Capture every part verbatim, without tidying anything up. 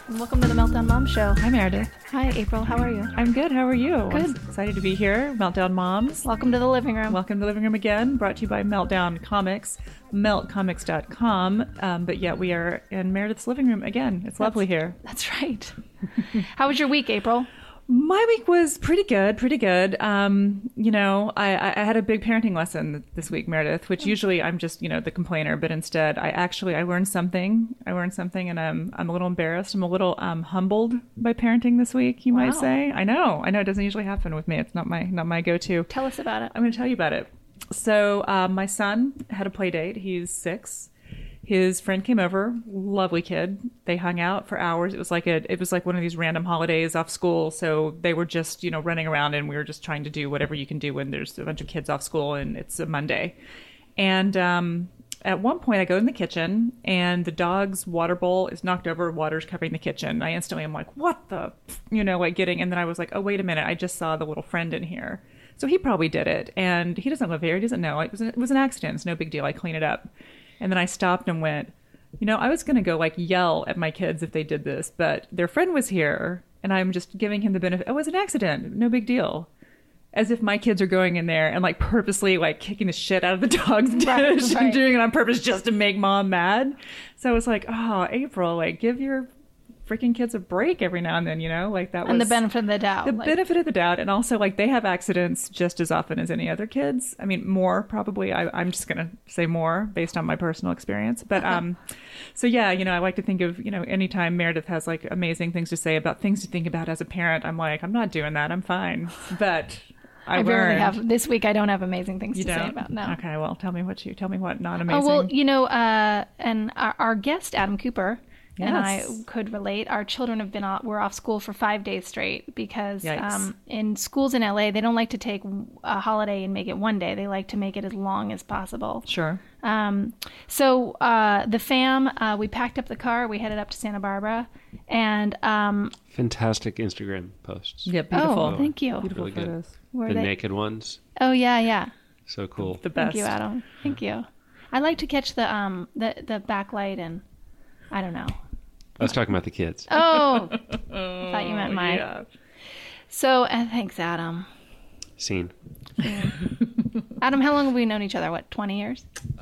and welcome to the Meltdown Mom Show. Hi, Meredith. Hi, April. How are you? I'm good. How are you? Good. I'm excited to be here. Meltdown Moms. Welcome to the living room. Welcome to the living room again. Brought to you by Meltdown Comics, melt comics dot com. Um, but yeah, we are in Meredith's living room again. It's lovely that's, here. That's right. How was your week, April? My week was pretty good, pretty good. Um, you know, I, I had a big parenting lesson this week, Meredith, which usually I'm just, you know, the complainer, but instead I actually, I learned something. I learned something and I'm, I'm a little embarrassed. I'm a little um, humbled by parenting this week, you wow. might say. I know, I know it doesn't usually happen with me. It's not my, not my go-to. Tell us about it. I'm going to tell you about it. So uh, my son had a play date. He's six. His friend came over, lovely kid. They hung out for hours. It was like a, it was like one of these random holidays off school. So they were just, you know, running around and we were just trying to do whatever you can do when there's a bunch of kids off school and it's a Monday. And um, at one point I go in the kitchen and the dog's water bowl is knocked over, water's covering the kitchen. I instantly am like, what the, you know, like getting, and then I was like, oh, wait a minute. I just saw the little friend in here. So he probably did it. And he doesn't live here. He doesn't know. It was, it was an accident. It's no big deal. I clean it up. And then I stopped and went, you know, I was going to go like yell at my kids if they did this, but their friend was here and I'm just giving him the benefit. Oh, it was an accident. No big deal. As if my kids are going in there and like purposely like kicking the shit out of the dog's dish right, and right. doing it on purpose just to make mom mad. So I was like, oh, April, like give your freaking kids a break every now and then, you know, like that was and the benefit of the doubt. The like, benefit of the doubt. And also like they have accidents just as often as any other kids. I mean, more probably. I, I'm just going to say more based on my personal experience. But um, so, yeah, you know, I like to think of, you know, anytime Meredith has like amazing things to say about things to think about as a parent, I'm like, I'm not doing that. I'm fine. But I, I rarely learned. have. This week I don't have amazing things You to don't? say about. No. Okay, well, tell me what you, tell me what not amazing. Oh, well, you know, uh, and our, our guest, Adam Cooper, and I Yes. could relate. Our children have been off, were off school for five days straight because Yikes. um, in schools in L A, they don't like to take a holiday and make it one day. They like to make it as long as possible. Sure. Um, so uh, the fam, uh, we packed up the car. We headed up to Santa Barbara. And um, fantastic Instagram posts. Yeah, beautiful. oh, thank you. Beautiful Really good. photos. Were The they? naked ones. Oh, yeah, yeah. So cool. The best. Thank you, Adam. Thank you. I like to catch the um the, the backlight and I don't know. I was talking about the kids. Oh, I thought you meant mine. Yeah. So, uh, thanks, Adam. Scene. Adam, how long have we known each other? What, twenty years?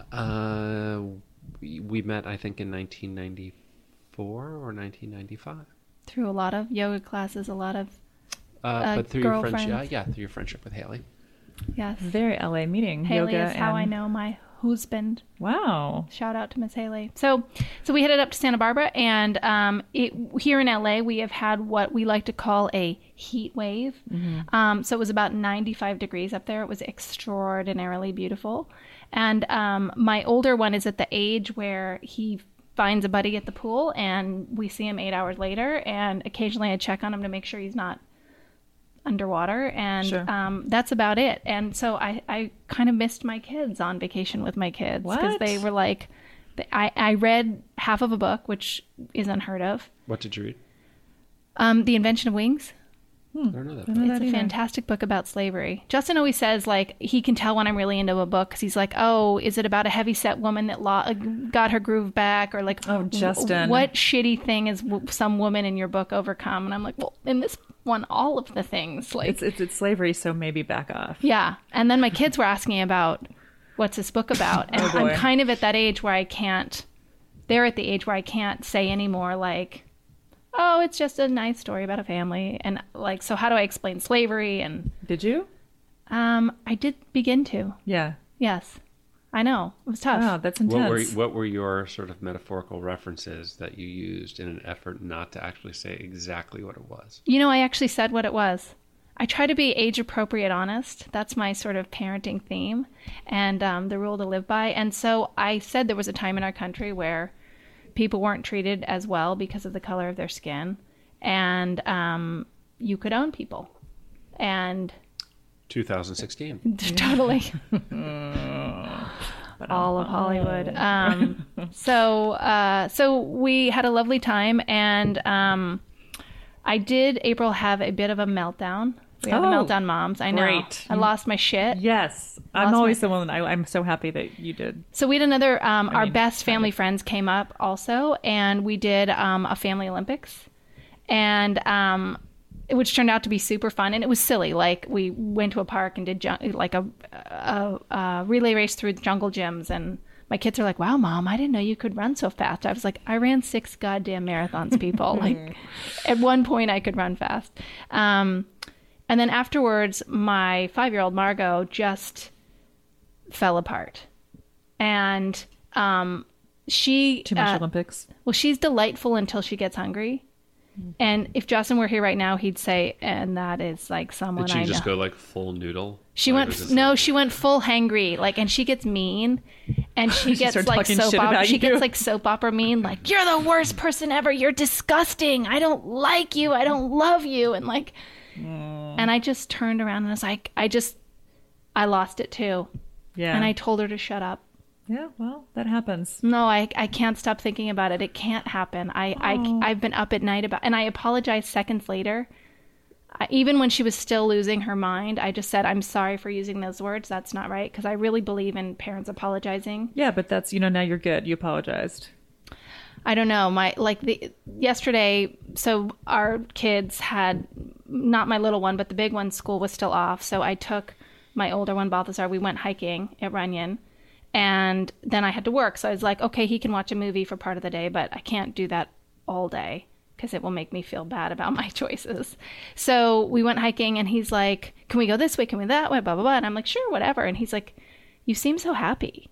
Uh, we, we met, I think, in nineteen ninety-four or nineteen ninety-five. Through a lot of yoga classes, a lot of, Uh, Uh, but through your friendship, girlfriends. yeah, yeah, through your friendship with Haley. yes. Very L A meeting. Haley yoga is how and... I know my husband. Wow. Shout out to Miss Haley. So, so we headed up to Santa Barbara, and um, it, here in L A, we have had what we like to call a heat wave. Mm-hmm. Um, so it was about ninety-five degrees up there. It was extraordinarily beautiful. And um, my older one is at the age where he finds a buddy at the pool, and we see him eight hours later. And occasionally, I check on him to make sure he's not underwater, and Sure. um, that's about it. And so I, I kind of missed my kids on vacation with my kids because What? they were like, I, I read half of a book, which is unheard of. What did you read? Um, The Invention of Wings. I don't know that. I don't know It's that a either. fantastic book about slavery. Justin always says, like, he can tell when I'm really into a book because he's like, oh, is it about a heavyset woman that lo- got her groove back? Or like, Oh, Justin. what shitty thing is w- some woman in your book overcome? And I'm like, well, in this one, all of the things. Like, It's, it's it's slavery, so maybe back off. yeah. And then my kids were asking about what's this book about. And Oh, boy. I'm kind of at that age where I can't, they're at the age where I can't say anymore, like, oh, it's just a nice story about a family. And like, so how do I explain slavery? And Did you? um, I did begin to. Yeah. Yes. I know. It was tough. Wow, that's What were intense. what were your sort of metaphorical references that you used in an effort not to actually say exactly what it was? You know, I actually said what it was. I try to be age appropriate honest. That's my sort of parenting theme and um, the rule to live by. And so I said there was a time in our country where people weren't treated as well because of the color of their skin. And um, you could own people. And twenty sixteen. totally. All of Hollywood. Um, so, uh, so we had a lovely time, and um, I did, April, have a bit of a meltdown. We have Oh, a meltdown moms. I know. great. I lost my shit. Yes. I'm Lost always my- the one that I, I'm so happy that you did. So we had another, um, our mean, best kind family of. friends came up also, and we did um, a family Olympics. and um, which turned out to be super fun, and it was silly. Like we went to a park and did ju- like a, a, a relay race through jungle gyms, and my kids are like, "Wow, Mom, I didn't know you could run so fast." I was like, "I ran six goddamn marathons, people." Like at one point, I could run fast. Um, and then afterwards, my five-year-old Margot just fell apart, and um, she Too much uh, Olympics. well, she's delightful until she gets hungry. And if Justin were here right now, he'd say, and that is like someone Did she I just know. go like full noodle? She Like, went was f- this no, like- she went full hangry, like, and she gets mean, and she She gets started like talking soap shit opera. about She you. gets like soap opera mean, like you're the worst person ever. You're disgusting. I don't like you. I don't love you. And like, and I just turned around and I was like, I just, I lost it too. Yeah. And I told her to shut up. Yeah, well, that happens. No, I, I can't stop thinking about it. It can't happen. I, Oh. I, I've been up at night about, and I apologized seconds later. I, even when she was still losing her mind, I just said, I'm sorry for using those words. That's not right. Because I really believe in parents apologizing. Yeah, but that's, you know, now you're good. You apologized. I don't know. My, like the, yesterday, so our kids had, not my little one, but the big one's school was still off. So I took my older one, Balthazar. We went hiking at Runyon. And then I had to work. So I was like, okay, he can watch a movie for part of the day, but I can't do that all day because it will make me feel bad about my choices. So we went hiking and he's like, can we go this way? Can we that way? Blah, blah, blah. And I'm like, sure, whatever. And he's like, you seem so happy.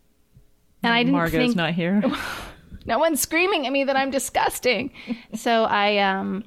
And I didn't Margot's think not here. no one's screaming at me that I'm disgusting. So I, um,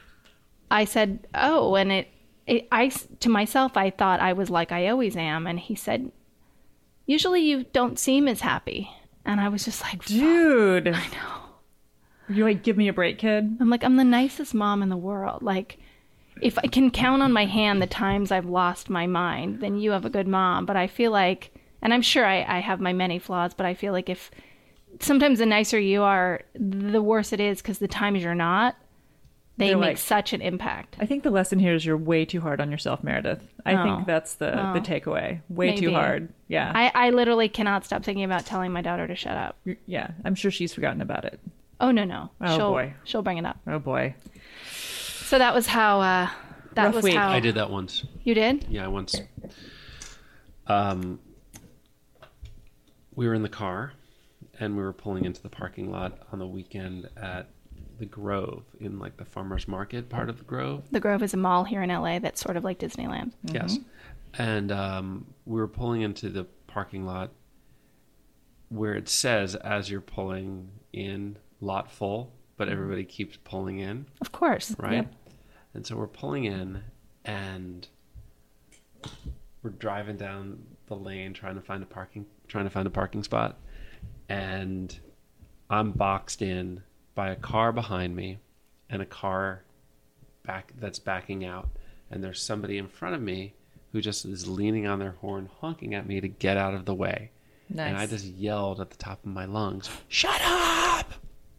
I said, oh, and it, it, I, to myself, I thought I was like I always am. And he said, usually you don't seem as happy. And I was just like, Dude. I know. You're like, give me a break, kid. I'm like, I'm the nicest mom in the world. Like, if I can count on my hand the times I've lost my mind, then you have a good mom. But I feel like, and I'm sure I, I have my many flaws, but I feel like if sometimes the nicer you are, the worse it is because the times you're not, they They're make like- such an impact. I think the lesson here is you're way too hard on yourself, Meredith. I Oh. think that's the, Oh. the takeaway. Way too Maybe. hard. Yeah. I, I literally cannot stop thinking about telling my daughter to shut up. yeah. I'm sure she's forgotten about it. Oh, no, no. Oh, she'll, boy. She'll bring it up. Oh, boy. So that was how, uh, that Rough was week. how. I did that once. You did? Yeah, I once. Um, we were in the car, and we were pulling into the parking lot on the weekend at the Grove, in like the farmers market part of the Grove. The Grove is a mall here in L A that's sort of like Disneyland. Yes. And um, we were pulling into the parking lot where it says, as you're pulling in, lot full, but everybody keeps pulling in, Of course. right? Yep. And so we're pulling in and we're driving down the lane trying to find a parking trying to find a parking spot. And I'm boxed in by a car behind me and a car back that's backing out, and there's somebody in front of me who just is leaning on their horn honking at me to get out of the way. Nice. And I just yelled at the top of my lungs, "Shut up!"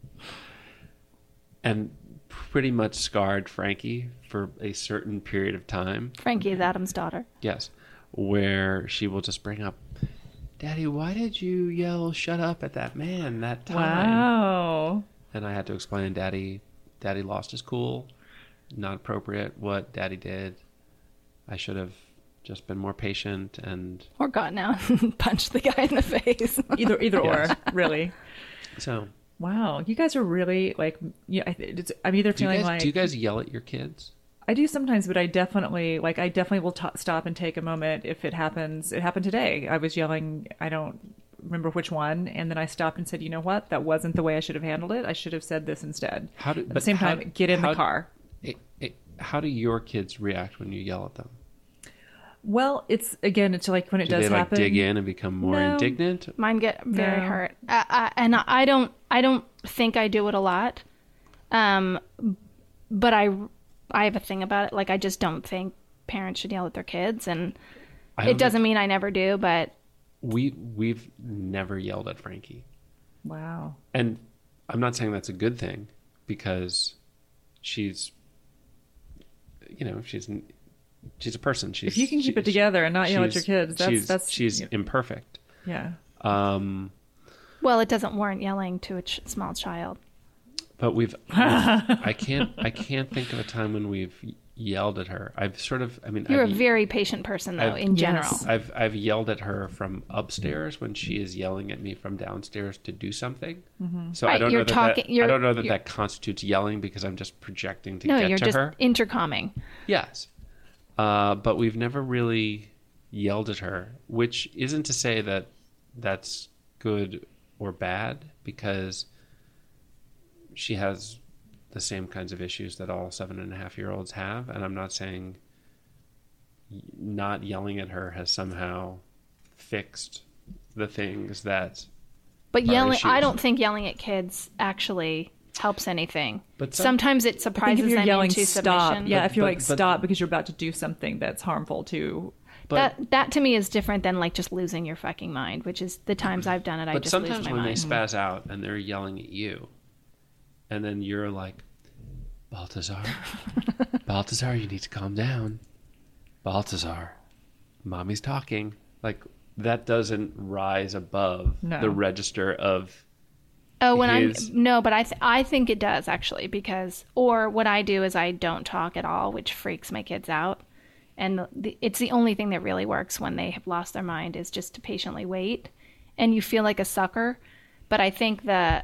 And pretty much scarred Frankie for a certain period of time. Frankie is Adam's daughter. Yes, where she will just bring up, "Daddy, why did you yell 'shut up' at that man that time?" Wow. And I had to explain, Daddy, Daddy lost his cool. Not appropriate what Daddy did. I should have just been more patient and Or gotten out and punched the guy in the face. Either either Yes. or, really. so. Wow. You guys are really like, yeah, I th- it's, I'm either Do you feeling guys like do you guys yell at your kids? I do sometimes, but I definitely like I definitely will t- stop and take a moment if it happens. It happened today. I was yelling. I don't remember which one, and then I stopped and said, "You know what? That wasn't the way I should have handled it. I should have said this instead." How do, At the but same how- time, get in how- the car. It, it, how do your kids react when you yell at them? Well, it's again, it's like when it Do does they like happen. dig in and become more No. indignant? Mine get very No. hurt, I, I, and I don't. I don't think I do it a lot. Um, but I, I have a thing about it. Like I just don't think parents should yell at their kids, and I don't it doesn't mean I never do. But think- We we've never yelled at Frankie, Wow. and I'm not saying that's a good thing because she's, you know, she's she's a person. She's If you can keep she- it together and not yell at your she's- kids, that's she's, that's she's yeah. imperfect. yeah. Um, well, it doesn't warrant yelling to a ch- small child. But we've, we've I can't I can't think of a time when we've yelled at her. I've sort of I mean You're I've, a very patient person, though, I've- in general. Yes. I've I've yelled at her from upstairs when she is yelling at me from downstairs to do something. Mm-hmm. So I Right, don't you're know that, talking- that you're- I don't know that you're- that constitutes yelling because I'm just projecting to No, get you're to just her. intercomming. Yes. Uh, but we've never really yelled at her, which isn't to say that that's good or bad, because she has the same kinds of issues that all seven and a half year olds have. And I'm not saying not yelling at her has somehow fixed the things that. But are yelling, I issues. don't think yelling at kids actually helps anything. But some- sometimes it I think surprises if you're them yelling into stop, submission. yeah, But- if you're but- like but- stop because you're about to do something that's harmful to. But, that that to me is different than like just losing your fucking mind, which is the times I've done it. I but just lose sometimes my when mind. they spaz out and they're yelling at you, and then you're like, Balthazar, Balthazar, you need to calm down. Balthazar, mommy's talking. Like, that doesn't rise above No. the register of. Oh, when his- I'm no, but I th- I think it does actually, because or what I do is I don't talk at all, which freaks my kids out, and the, it's the only thing that really works when they have lost their mind is just to patiently wait, and you feel like a sucker, but I think the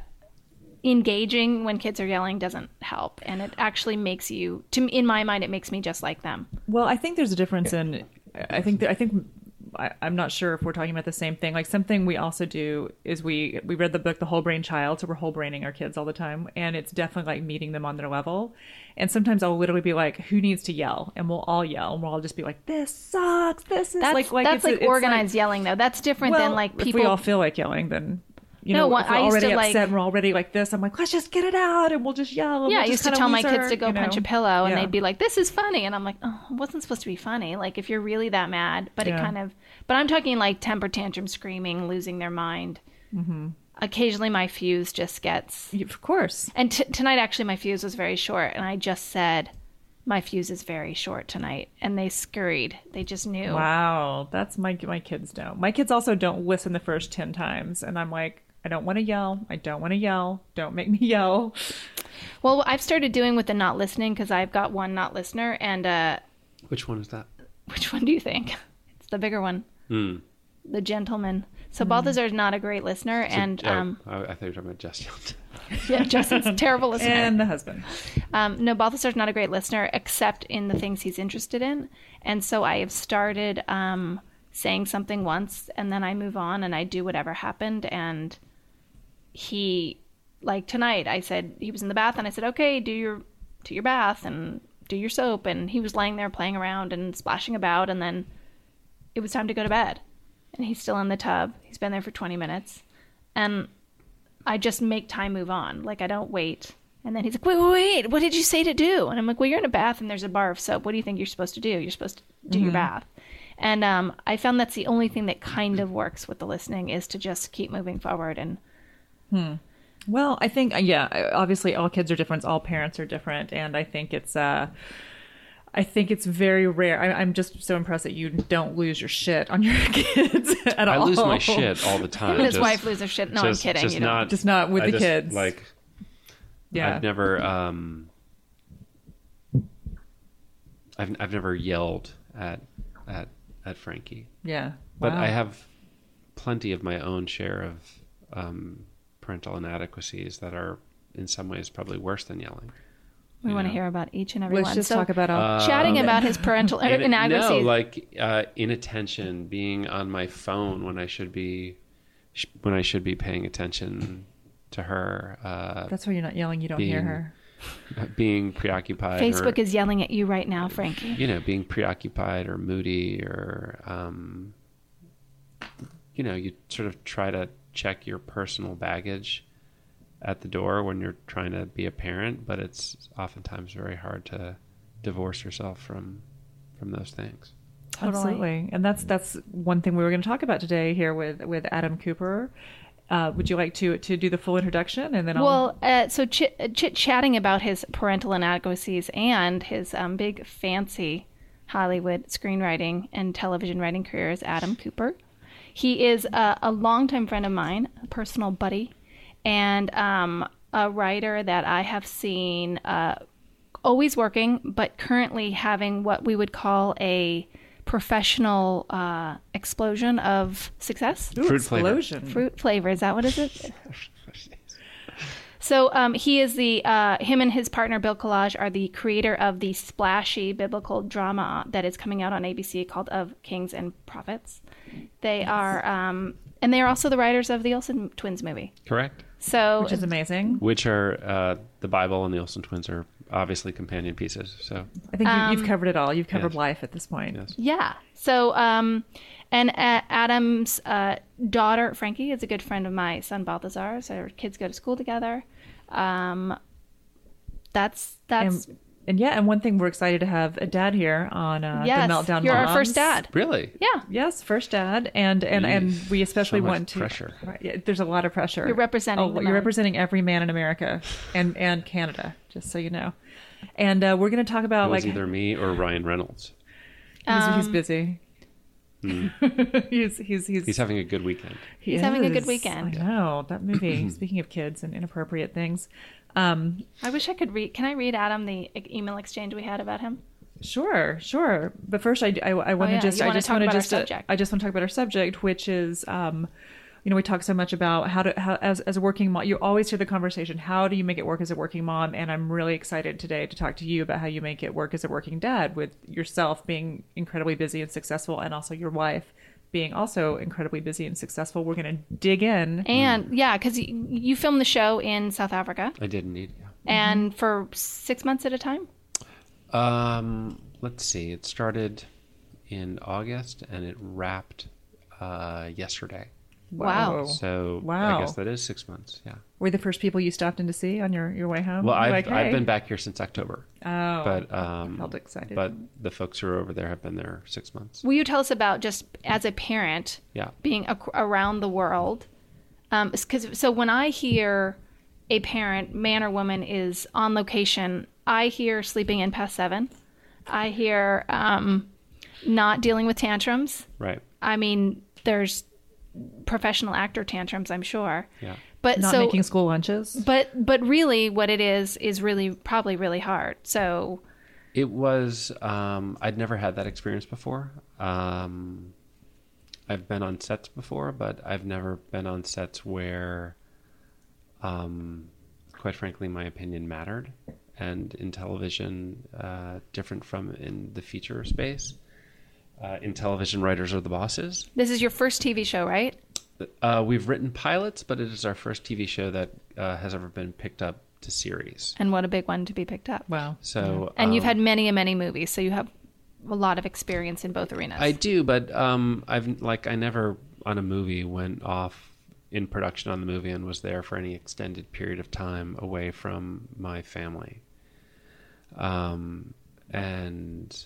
engaging when kids are yelling doesn't help, and it actually makes you, to me, in my mind, it makes me just like them. Well, I think there's a difference in. I think that I think I, I'm not sure if we're talking about the same thing. Like something we also do is we we read the book The Whole Brain Child, so we're whole braining our kids all the time, and it's definitely like meeting them on their level. And sometimes I'll literally be like, "Who needs to yell?" And we'll all yell, and we'll all just be like, "This sucks. This is That's like like that's it's, like it's organized yelling though. That's different well, than like people. If we all feel like yelling, then. You No, know, what- if we're I used already to, like- upset and we're already like this, I'm like, let's just get it out and we'll just yell. And Yeah, we'll I just used to kinda tell my lose kids our, to go you know. punch a pillow, and Yeah. they'd be like, "This is funny," and I'm like, "Oh, it wasn't supposed to be funny." Like if you're really that mad, but Yeah. it kind of. But I'm talking like temper tantrum, screaming, losing their mind. Mm-hmm. Occasionally, my fuse just gets. Of course. And t- tonight, actually, my fuse was very short, and I just said, "My fuse is very short tonight," and they scurried. They just knew. Wow, that's my my kids don't. My kids also don't listen the first ten times, and I'm like, I don't want to yell. I don't want to yell. Don't make me yell. Well, I've started doing with the not listening because I've got one not listener, and uh, Which one is that? which one do you think? It's the bigger one. Hmm. The gentleman. So Balthazar is not a great listener, and oh, um, I, I thought you were talking about Jess Young. yeah, Justin's a terrible listener. And the husband. Um, no, Balthazar's not a great listener, except in the things he's interested in. And so I have started um, saying something once, and then I move on, and I do whatever happened. And he, like tonight, I said he was in the bath, and I said, "Okay, do your do your bath and do your soap." And he was laying there playing around and splashing about, and then it was time to go to bed. And he's still in the tub. He's been there for twenty minutes. And I just make time move on. Like, I don't wait. And then he's like, wait, wait, wait, what did you say to do? And I'm like, well, you're in a bath and there's a bar of soap. What do you think you're supposed to do? You're supposed to do your bath. And um, I found that's the only thing that kind of works with the listening is to just keep moving forward. And Well, I think, yeah, obviously all kids are different. All parents are different. And I think it's, uh, I think it's very rare. I, I'm just so impressed that you don't lose your shit on your kids at I all. lose my shit all the time. him and his just- wife lose their shit. No, just- I'm kidding. Just you don't. not, Just not with I the just, kids. Like, Yeah. I've never, um, I've I've never yelled at at at Frankie, Yeah. but Wow. I have plenty of my own share of um, parental inadequacies that are in some ways probably worse than yelling. we you want to know. hear about each and every Let's one. just so talk about all. chatting Um, about his parental In- inadequacies. No, like uh, inattention, being on my phone when I should be sh- when I should be paying attention to her. Uh, That's why you're not yelling. You don't hear being- her. being preoccupied. Facebook or, is yelling at you right now, Frankie. you know, being preoccupied or moody or, um, you know, you sort of try to check your personal baggage at the door when you're trying to be a parent, but it's oftentimes very hard to divorce yourself from from those things. Totally. Absolutely, and that's that's one thing we were going to talk about today here with with Adam Cooper. Uh, would you like to to do the full introduction and then I'll... Well, uh, so chit chit chatting about his parental inadequacies and his um, big fancy Hollywood screenwriting and television writing career is Adam Cooper. He is a, a longtime friend of mine, a personal buddy, and um, a writer that I have seen uh, always working, but currently having what we would call a professional uh, explosion of success. Ooh, Fruit flavor. explosion. Fruit flavor, is that what is it? So um, he is the, uh, him and his partner Bill Collage are the creator of the splashy biblical drama that is coming out on A B C called Of Kings and Prophets. They are, um, and they are also the writers of the Olsen Twins movie. Correct. So Which is amazing. Which are uh, the Bible and the Olsen twins are obviously companion pieces. So I think you, Um, you've covered it all. You've covered yes. life at this point. yes. yeah. So, um, and uh, Adam's uh, daughter, Frankie, is a good friend of my son Balthazar. So our kids go to school together. Um, that's, that's, And, and yeah, and one thing we're excited to have a dad here on uh, yes, the Meltdown you're Moms. our first dad. Really? Yeah. Yes, first dad, and and and Jeez, we especially so much want to. pressure. Right, yeah, there's a lot of pressure. You're representing Oh, the you're men. representing every man in America and and Canada, just so you know. And uh, we're going to talk It about was like either me or Ryan Reynolds. he's, Um, he's busy. he's he's he's He's having a good weekend. he He's having a good is. weekend. I know that movie. Speaking of kids and inappropriate things, um, I wish I could read. Can I read Adam the e- email exchange we had about him? Sure, sure. But first, I, I, I want to yeah, just, you I wanna just talk want to about our just, uh, subject. I just want to talk about our subject, which is, um, you know, we talk so much about how to, how, as, as a working mom, you always hear the conversation, how do you make it work as a working mom? And I'm really excited today to talk to you about how you make it work as a working dad, with yourself being incredibly busy and successful, and also your wife being also incredibly busy and successful. We're going to dig in. And yeah, because you, you filmed the show in South Africa, I did indeed. Yeah. and for six months at a time. Um, let's see. It started in August and it wrapped uh, yesterday. Wow. So Wow. I guess that is six months. Yeah. Were the first people you stopped in to see on your, your way home? Well, I've Like, I've hey. been back here since October, Oh, but um, felt excited. but the folks who are over there have been there six months. Will you tell us about just as a parent Yeah. being ac- around the world? Um, 'cause, so when I hear a parent, man or woman, is on location, I hear sleeping in past seven. I hear um, not dealing with tantrums. Right. I mean, there's professional actor tantrums, I'm sure. Yeah. But not so, making school lunches. but but really, what it is is really probably really hard. So It was, um, I'd never had that experience before. Um, I've been on sets before, but I've never been on sets where, um, quite frankly, my opinion mattered. And in television, uh, different from in the feature space, uh, in television, writers are the bosses. this is your first T V show, right? Uh, we've written pilots, but it is our first T V show that uh, has ever been picked up to series. And what a big one to be picked up. Wow. So, And you've um, had many and many movies, so you have a lot of experience in both arenas. I do, but um, I've like I never on a movie went off in production on the movie and was there for any extended period of time away from my family. Um, and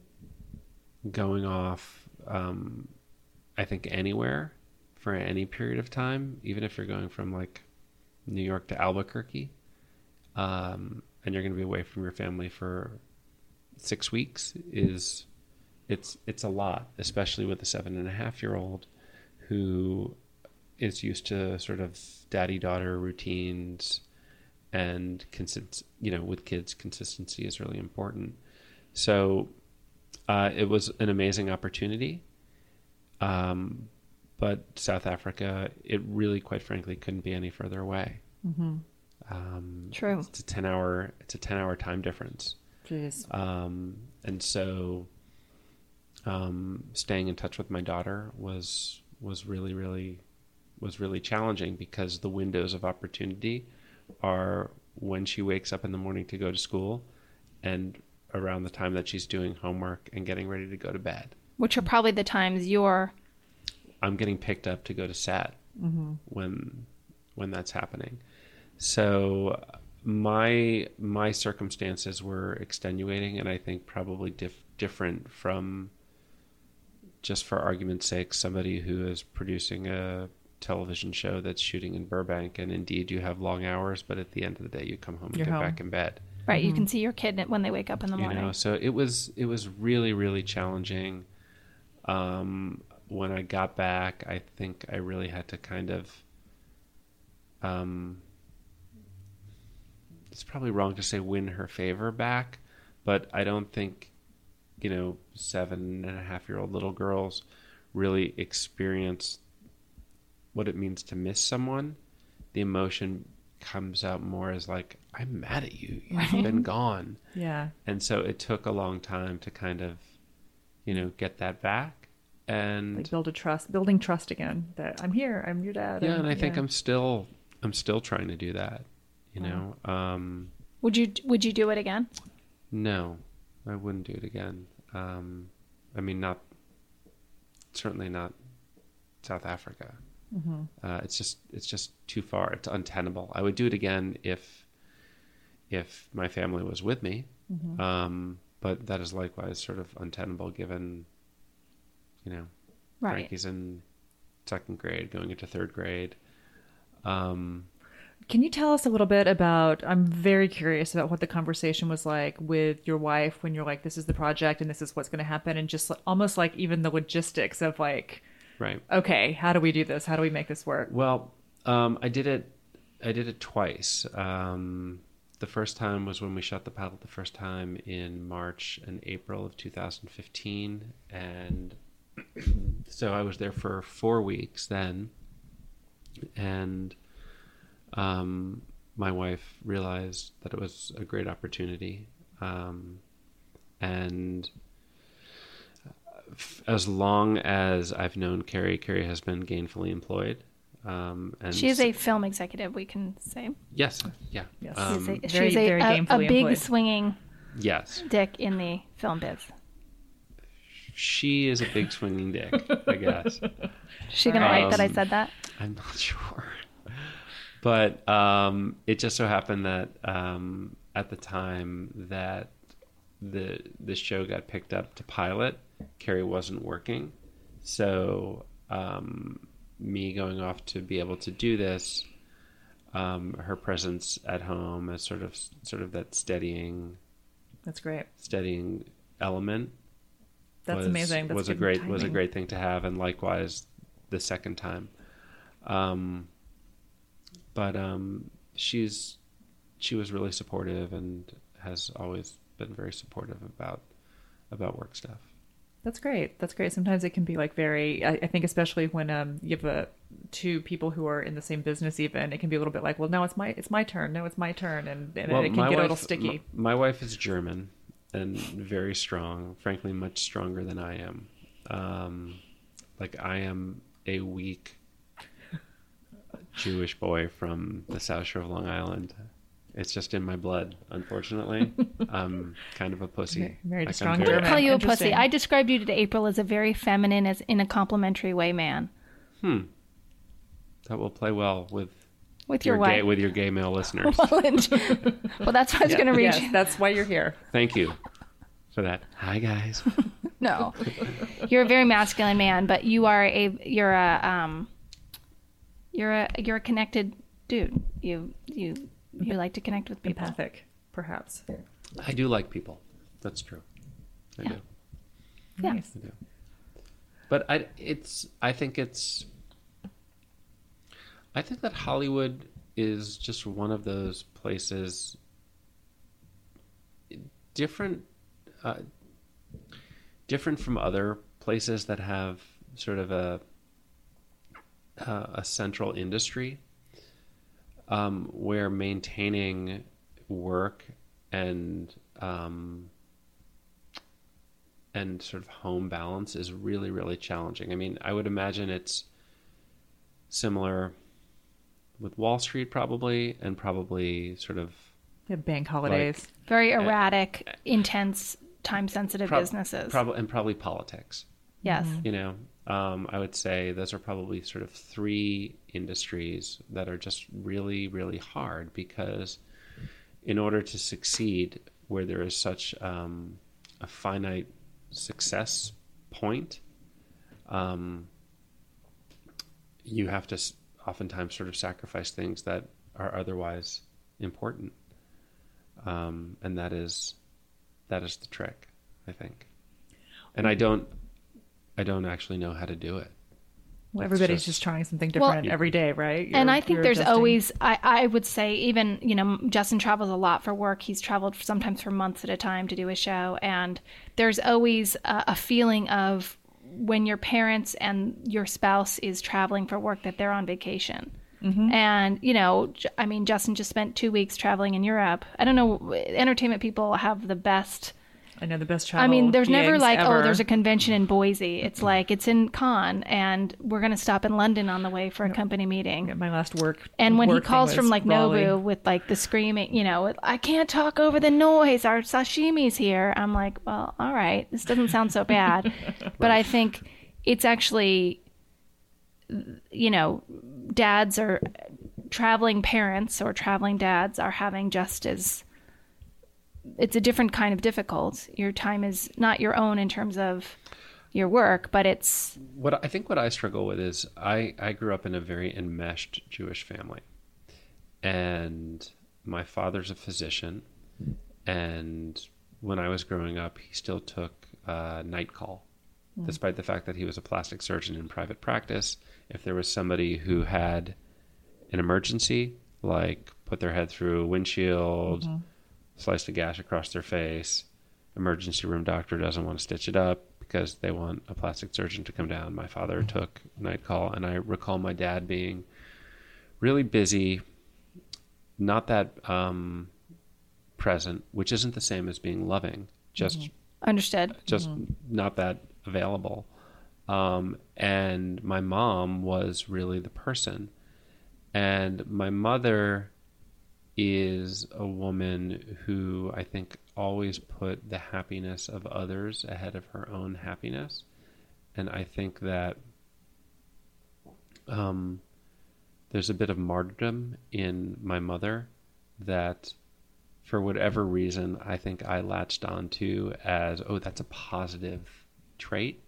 going off, um, I think anywhere for any period of time, even if you're going from like New York to Albuquerque, um, and you're going to be away from your family for six weeks, is it's it's a lot, especially with a seven and a half year old who is used to sort of daddy daughter routines, and consist you know with kids consistency is really important. So uh, it was an amazing opportunity, um, but South Africa, it really, quite frankly, couldn't be any further away. Mm-hmm. Um, True. It's a ten hour it's a ten hour time difference. Jeez. Um, and so, um, staying in touch with my daughter was, was really, really, was really challenging, because the windows of opportunity are when she wakes up in the morning to go to school and around the time that she's doing homework and getting ready to go to bed. Which are probably the times you're I'm getting picked up to go to S A T Mm-hmm. when, when that's happening. So my my circumstances were extenuating, and I think probably dif- different from, just for argument's sake, somebody who is producing a television show that's shooting in Burbank, and indeed you have long hours, but at the end of the day you come home and You're get home. back in bed. right. You can see your kid when they wake up in the You morning. know, so it was it was really really challenging. Um, when I got back, I think I really had to kind of um, it's probably wrong to say win her favor back, but I don't think, you know, seven and a half year old little girls really experience what it means to miss someone. The emotion comes out more as like, I'm mad at you. You've been gone. Yeah. And so it took a long time to kind of, you know, get that back. And Like build a trust, building trust again that I'm here, I'm your dad. yeah, and I yeah. think I'm still, I'm still trying to do that, you know? Um, Would you would you do it again? no, I wouldn't do it again. Um, I mean, not, certainly not South Africa. Mm-hmm. Uh, it's just, it's just too far. It's untenable. I would do it again if, if my family was with me. Mm-hmm. Um, but that is likewise sort of untenable given, you know, Right. Frankie's in second grade, going into third grade. Um, Can you tell us a little bit about, I'm very curious about what the conversation was like with your wife when you're like, this is the project and this is what's going to happen. And just like, almost like even the logistics of like, right. okay, how do we do this? How do we make this work? Well, um, I did it, I did it twice. Um, the first time was when we shot the pilot the first time in March and April of two thousand fifteen. And so I was there for four weeks then. And um, my wife realized that it was a great opportunity. Um, and f- as long as I've known Carrie, Carrie has been gainfully employed. Um, and She is a film executive, we can say. yes, yeah, Yes. Um, She's a, very- she's a, very a, a gainfully big employed. swinging yes. dick in the film biz. She is a big swinging dick, I guess. Is she going to like that I Um, said that? I'm not sure. But um, it just so happened that um, at the time that the the show got picked up to pilot, Carrie wasn't working. So um, me going off to be able to do this, um, her presence at home as sort of sort of that steadying That's great. steadying element That's was, amazing. That's was a good great was a timing. great thing to have, and likewise the second time. Um, but um, she's she was really supportive and has always been very supportive about about work stuff. That's great. That's great. Sometimes it can be like very, I, I think especially when um, you have a, two people who are in the same business even, it can be a little bit like, well, no, it's my, it's my turn. No, it's my turn. And, and Well, it can my get a little wife- sticky. My, my wife is German and very strong, frankly, much stronger than I am. Um, like I am a weak Jewish boy from the South Shore of Long Island. It's just in my blood, unfortunately. I'm kind of a pussy. Very- very Like, I'm strong very- I German. call you a Interesting. pussy. I described you to April as a very feminine, as in a complimentary way, man. Hmm. That will play well with With your, your gay, wife. with your gay male listeners. well, and- well, that's why I was going to read Yes, you. that's why you're here. Thank you for that. Hi guys. No, you're a very masculine man, but you are a you're a um you're a you're a connected dude. You you you like to connect with people. Empathic, perhaps. I do like people. That's true. I Yeah. do. Yeah. Nice. I do. But I it's I think it's I think that Hollywood is just one of those places different uh, different from other places that have sort of a uh, a central industry um, where maintaining work and um, and sort of home balance is really, really challenging. I mean, I would imagine it's similar with Wall Street probably, and probably sort of Yeah, bank holidays. Very erratic, intense, time-sensitive prob- businesses. prob- and probably politics. yes. You know, um, I would say those are probably sort of three industries that are just really, really hard because in order to succeed where there is such um, a finite success point, um, you have to s- oftentimes sort of sacrifice things that are otherwise important. Um, and that is, that is the trick, I think. And I don't, I don't actually know how to do it. Well, everybody's just, just trying something different Well, every day, right? You're, and I think you're there's adjusting. always, I, I would say, even, you know, Justin travels a lot for work. He's traveled sometimes for months at a time to do a show. And there's always a, a feeling of when your parents and your spouse is traveling for work that they're on vacation. Mm-hmm. And, you know, J- I mean, Justin just spent two weeks traveling in Europe. I don't know, entertainment people have the best. I know the best travel. I mean, there's never gigs like, ever. oh, there's a convention in Boise. It's like, it's in Cannes, and we're going to stop in London on the way for a company meeting. Yeah, my last work. And when he work thing calls was from like Raleigh. Nobu with like the screaming, you know, I can't talk over the noise. Our sashimi's here. I'm like, well, all right. This doesn't sound so bad. But I think it's actually, you know, dads or traveling parents or traveling dads are having just as, it's a different kind of difficult. Your time is not your own in terms of your work, but it's What I think what I struggle with is I, I grew up in a very enmeshed Jewish family. And my father's a physician. And when I was growing up, he still took uh, night call, mm. despite the fact that he was a plastic surgeon in private practice. If there was somebody who had an emergency, like put their head through a windshield, mm-hmm. sliced a gash across their face, emergency room doctor doesn't want to stitch it up because they want a plastic surgeon to come down. My father took night call, and I recall my dad being really busy, not that um, present, which isn't the same as being loving, just mm-hmm. understood, just mm-hmm. not that available. Um, and my mom was really the person. And my mother is a woman who I think always put the happiness of others ahead of her own happiness. And I think that um, there's a bit of martyrdom in my mother that for whatever reason, I think I latched onto as, oh, that's a positive trait.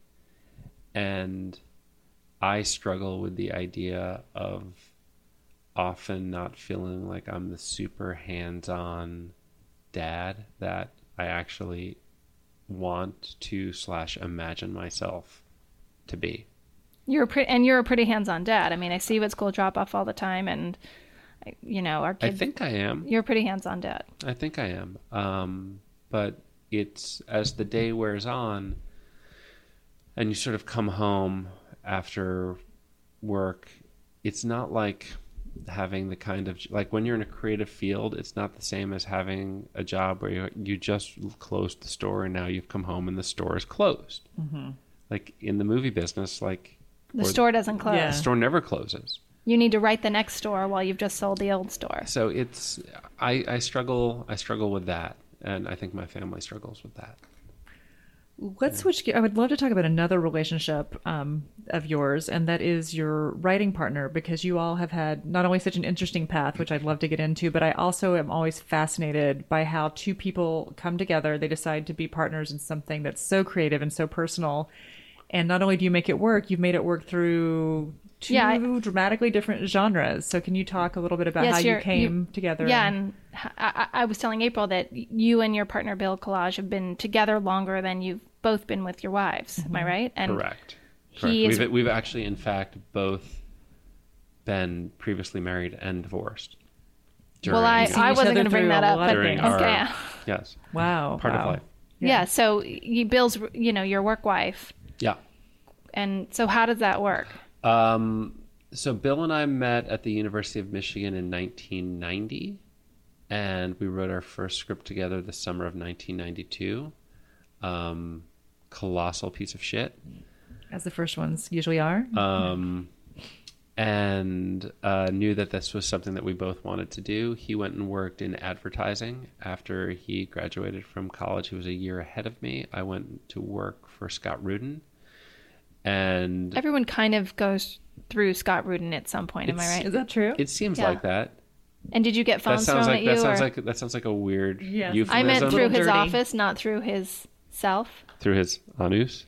And I struggle with the idea of often not feeling like I'm the super hands-on dad that I actually want to slash imagine myself to be. You're a pretty, and you're a pretty hands-on dad. I mean, I see you at school drop-off all the time, and you know, our kids. I think I am. You're a pretty hands-on dad. I think I am. Um, but it's as the day wears on, and you sort of come home after work. It's not like having the kind of, like when you're in a creative field, it's not the same as having a job where you, you just closed the store and now you've come home and the store is closed. Mm-hmm. Like in the movie business, like the store doesn't close. Yeah. The store never closes. You need to write the next store while you've just sold the old store. So it's, I, I struggle, I struggle with that. And I think my family struggles with that. Let's switch gears. I would love to talk about another relationship um, of yours, and that is your writing partner, because you all have had not only such an interesting path, which I'd love to get into, but I also am always fascinated by how two people come together. They decide to be partners in something that's so creative and so personal. And not only do you make it work, you've made it work through two yeah, I, dramatically different genres. So can you talk a little bit about yes, how you came you, together? Yeah, and, and I, I was telling April that you and your partner Bill Collage have been together longer than you've both been with your wives. Mm-hmm. Am I right? And Correct. He Correct. is, we've, we've actually, in fact, both been previously married and divorced. Well, I, I wasn't going to bring that up. But, during okay. Our, yes. Wow. Part wow. of life. Yeah. yeah. So you, Bill's, you know, your work wife. Yeah. And so how does that work? Um, so Bill and I met at the University of Michigan in nineteen ninety, and we wrote our first script together the summer of nineteen ninety-two. Um, colossal piece of shit. As the first ones usually are. Um, and uh, knew that this was something that we both wanted to do. He went and worked in advertising after he graduated from college. He was a year ahead of me. I went to work for Scott Rudin. And everyone kind of goes through Scott Rudin at some point. Am I right? Is that true? It seems yeah. like that. And did you get phones that sounds thrown like, at you? That sounds or? like that sounds like a weird yes. euphemism. I meant through his dirty. office, not through his self. Through his anus.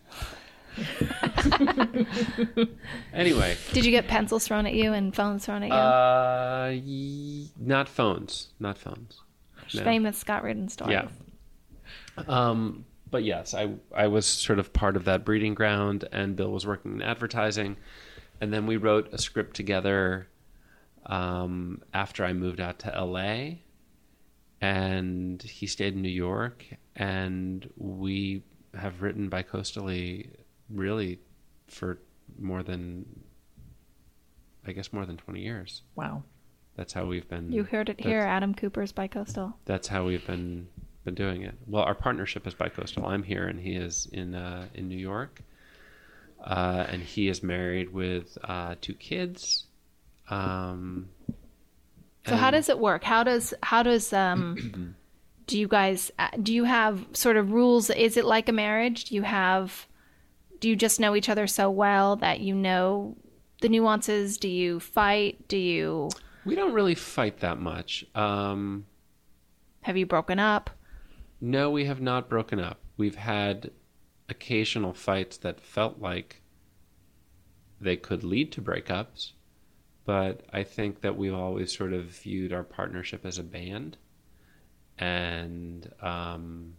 Anyway. Did you get pencils thrown at you and phones thrown at you? Uh, y- not phones. Not phones. No. Famous Scott Rudin story. Yeah. Um, but yes, I I was sort of part of that breeding ground, and Bill was working in advertising. and then we wrote a script together um, after I moved out to L A, and he stayed in New York, and we have written bicoastally really for more than, I guess, more than twenty years. Wow. That's how we've been. You heard it here, Adam Cooper's Bicoastal. That's how we've been been doing it. Well, our partnership is bicoastal. I'm here, and he is in uh, in New York, uh, and he is married with uh, two kids. Um, so how does it work? How does how does um, do you guys do you have sort of rules? Is it like a marriage? Do you have do you just know each other so well that you know the nuances? Do you fight? Do you? We don't really fight that much. Um, have you broken up? No, we have not broken up. We've had occasional fights that felt like they could lead to breakups, but I think that we've always sort of viewed our partnership as a band, and um,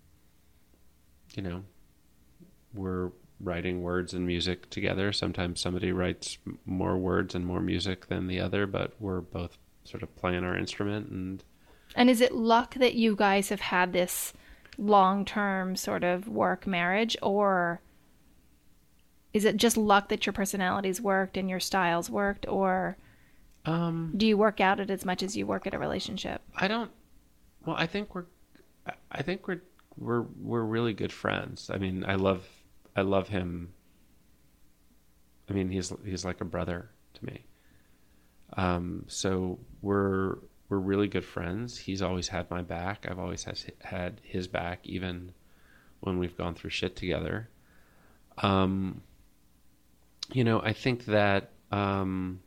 you know, we're writing words and music together. Sometimes somebody writes more words and more music than the other, but we're both sort of playing our instrument. And and is it luck that you guys have had this long-term sort of work marriage, or is it just luck that your personalities worked and your styles worked, or um, do you work out it as much as you work at a relationship? I don't. Well, I think we're. I think we're we're we're really good friends. I mean, I love. I love him. I mean, he's he's like a brother to me. Um, so we're we're really good friends. He's always had my back. I've always has, had his back, even when we've gone through shit together. Um, you know, I think that um,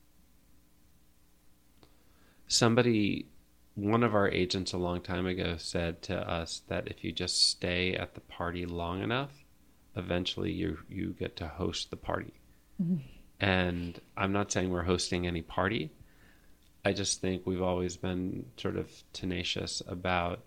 somebody, one of our agents a long time ago said to us that if you just stay at the party long enough, eventually you you get to host the party. Mm-hmm. And I'm not saying we're hosting any party. I just think we've always been sort of tenacious about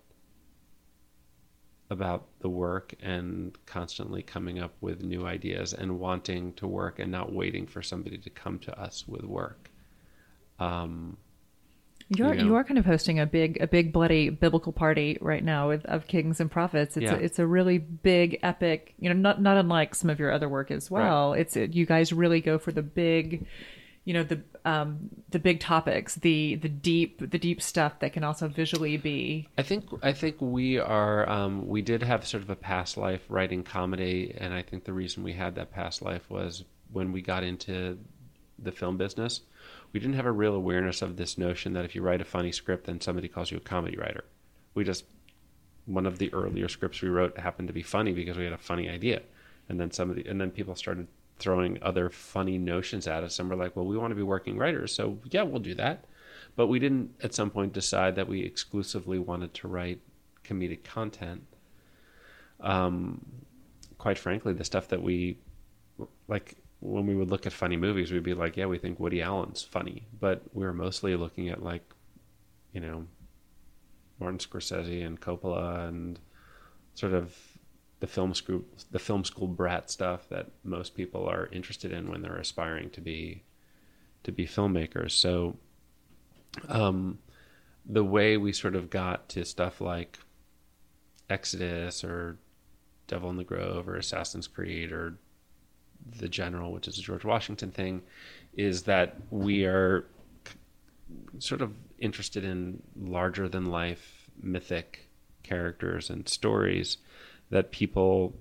about the work and constantly coming up with new ideas and wanting to work and not waiting for somebody to come to us with work. Um, You're you know? you are kind of hosting a big a big bloody biblical party right now with of Kings and Prophets. It's yeah. a, it's a really big epic, you know, not not unlike some of your other work as well. Right. It's it, you guys really go for the big, you know, the um the big topics, the the deep the deep stuff that can also visually be. I think I think we are um, we did have sort of a past life writing comedy, and I think the reason we had that past life was when we got into the film business. We didn't have a real awareness of this notion that if you write a funny script, then somebody calls you a comedy writer. We just, one of the earlier scripts we wrote happened to be funny because we had a funny idea. And then somebody, and then people started throwing other funny notions at us, and we're like, well, we want to be working writers, so yeah, we'll do that. But we didn't at some point decide that we exclusively wanted to write comedic content. Um, quite frankly, the stuff that we, like, when we would look at funny movies, we'd be like, yeah, we think Woody Allen's funny. But we were mostly looking at, like, you know, Martin Scorsese and Coppola and sort of the film school, the film school brat stuff that most people are interested in when they're aspiring to be, to be filmmakers. So um, the way we sort of got to stuff like Exodus or Devil in the Grove or Assassin's Creed or The General, which is a George Washington thing, is that we are sort of interested in larger than life mythic characters and stories that people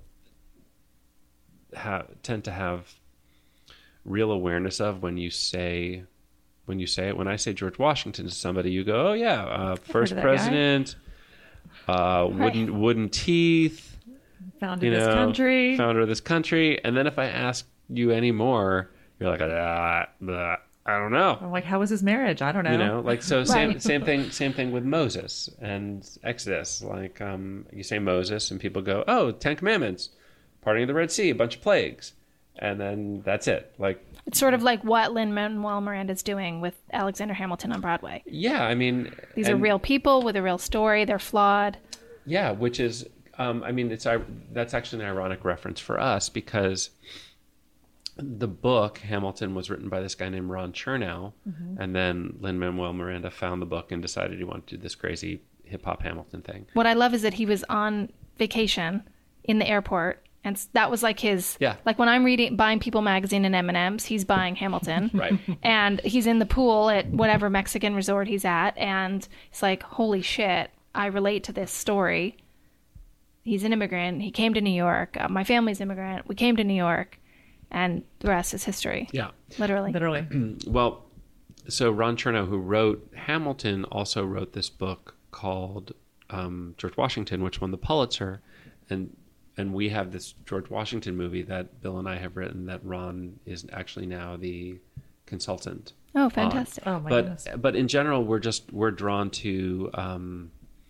have tend to have real awareness of when you say when you say it. When I say George Washington to somebody, you go, oh yeah, uh, first president, uh, wooden right. wooden teeth. Founded you know, this country. Founder of this country. And then if I ask you any more, you're like, ah, blah, I don't know. I'm like, how was his marriage? I don't know. You know, like, so same, right. same thing, same thing with Moses and Exodus. Like, um, you say Moses and people go, oh, Ten Commandments, parting of the Red Sea, a bunch of plagues. And then that's it. Like, it's sort of like what Lin-Manuel Miranda's doing with Alexander Hamilton on Broadway. Yeah, I mean, these and, are real people with a real story. They're flawed. Yeah, which is, Um, I mean, it's that's actually an ironic reference for us because the book Hamilton was written by this guy named Ron Chernow, mm-hmm. and then Lin-Manuel Miranda found the book and decided he wanted to do this crazy hip hop Hamilton thing. What I love is that he was on vacation in the airport, and that was like his. Yeah. Like when I'm reading, buying People magazine and M and M's, he's buying Hamilton. Right. And he's in the pool at whatever Mexican resort he's at, and it's like, holy shit, I relate to this story. He's an immigrant. He came to New York. Uh, my family's immigrant. We came to New York. And the rest is history. Yeah. Literally. Literally. Well, so Ron Chernow, who wrote Hamilton, also wrote this book called um, George Washington, which won the Pulitzer. And and we have this George Washington movie that Bill and I have written that Ron is actually now the consultant. Oh, fantastic. Oh, my but, goodness. But in general, we're just, we're drawn to um,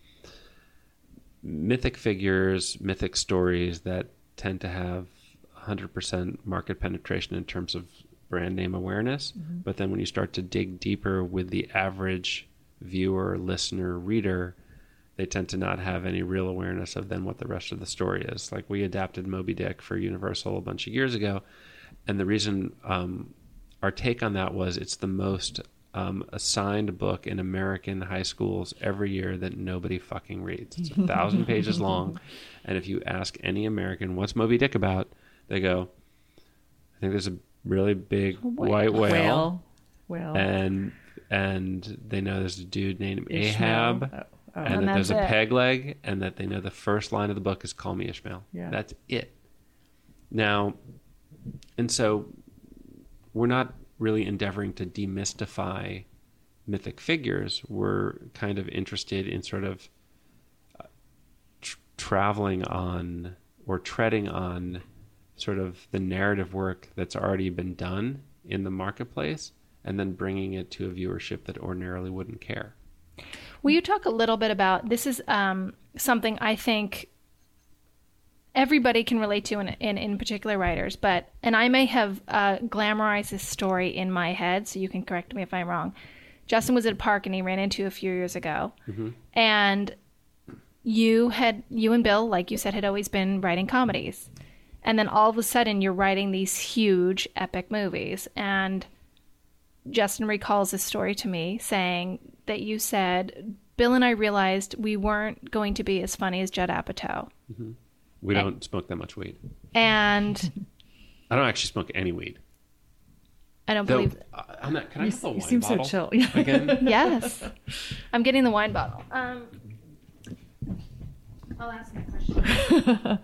mythic figures, mythic stories that tend to have one hundred percent market penetration in terms of brand name awareness. Mm-hmm. But then when you start to dig deeper with the average viewer, listener, reader, they tend to not have any real awareness of then what the rest of the story is. Like we adapted Moby Dick for Universal a bunch of years ago. And the reason um, our take on that was it's the most um, assigned book in American high schools every year that nobody fucking reads. It's a thousand pages long. And if you ask any American, what's Moby Dick about? They go, I think there's a really big whale. white whale, Whale. Whale. and and they know there's a dude named Ishmael. Ahab, Oh, oh. and, And that there's that's a it. peg leg, and that they know the first line of the book is "Call me Ishmael." Yeah. That's it. Now, and so we're not really endeavoring to demystify mythic figures. We're kind of interested in sort of uh, tr- traveling on or treading on sort of the narrative work that's already been done in the marketplace and then bringing it to a viewership that ordinarily wouldn't care. Will you talk a little bit about, this is um, something I think everybody can relate to, in, in, in particular writers, but, and I may have uh, glamorized this story in my head, so you can correct me if I'm wrong. Justin was at a park and he ran into a few years ago, mm-hmm. and you had, you and Bill, like you said, had always been writing comedies. And then all of a sudden you're writing these huge epic movies. And Justin recalls this story to me saying that you said, Bill and I realized we weren't going to be as funny as Judd Apatow. Mm-hmm. We and, don't smoke that much weed. And I don't actually smoke any weed. I don't Though, believe... uh, I'm not, can I You, have the you wine seem bottle so chill. again? Yes. I'm getting the wine bottle. Um, I'll ask my question.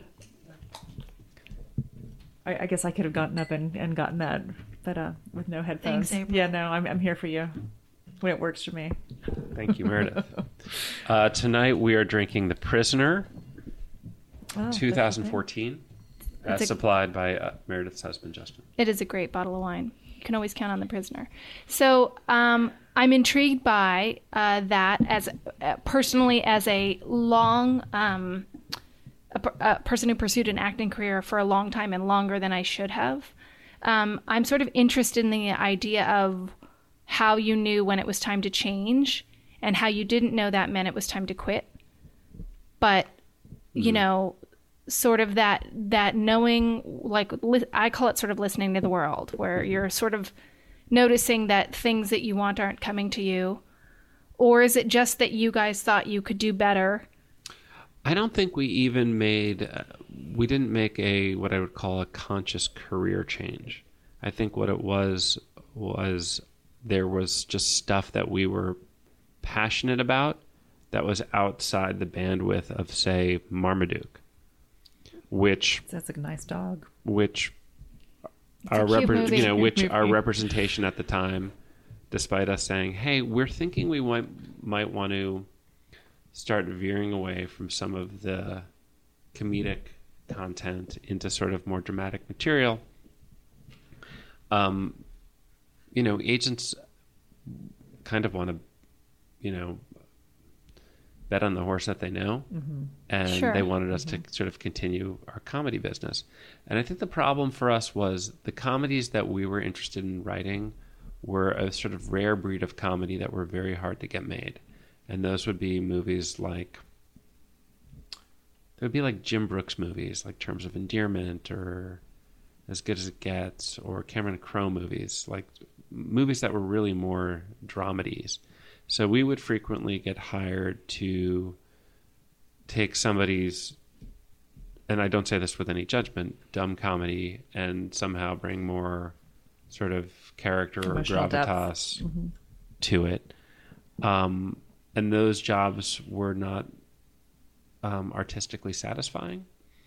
I, I guess I could have gotten up and, and gotten that, but uh, with no headphones. Thanks, April. Yeah, no, I'm I'm here for you when it works for me. Thank you, Meredith. Uh, tonight we are drinking The Prisoner, Oh, twenty fourteen, as a- supplied by uh, Meredith's husband, Justin. It is a great bottle of wine. You can always count on The Prisoner. So um, I'm intrigued by uh, that as uh, personally as a long um, a, per- a person who pursued an acting career for a long time and longer than I should have. Um, I'm sort of interested in the idea of how you knew when it was time to change and how you didn't know that meant it was time to quit. But, you know, sort of that that knowing, like, li- I call it sort of listening to the world, where you're sort of noticing that things that you want aren't coming to you. Or is it just that you guys thought you could do better? I don't think we even made, uh, we didn't make a, what I would call a conscious career change. I think what it was, was there was just stuff that we were passionate about that was outside the bandwidth of, say, Marmaduke, which, That's like a nice dog. which a our cute repre- movie. you know, which our Movie. representation at the time, despite us saying, "Hey, we're thinking we might might want to start veering away from some of the comedic content into sort of more dramatic material." Um, you know, agents kind of want to, you know, bet on the horse that they know, mm-hmm. and Sure. they wanted us Mm-hmm. to sort of continue our comedy business. And I think the problem for us was the comedies that we were interested in writing were a sort of rare breed of comedy that were very hard to get made. And those would be movies like, they would be like Jim Brooks movies, like Terms of Endearment or As Good as It Gets, or Cameron Crowe movies, like movies that were really more dramedies. So we would frequently get hired to take somebody's, and I don't say this with any judgment, dumb comedy, and somehow bring more sort of character or Emotional gravitas Mm-hmm. to it. Um, and those jobs were not um, artistically satisfying.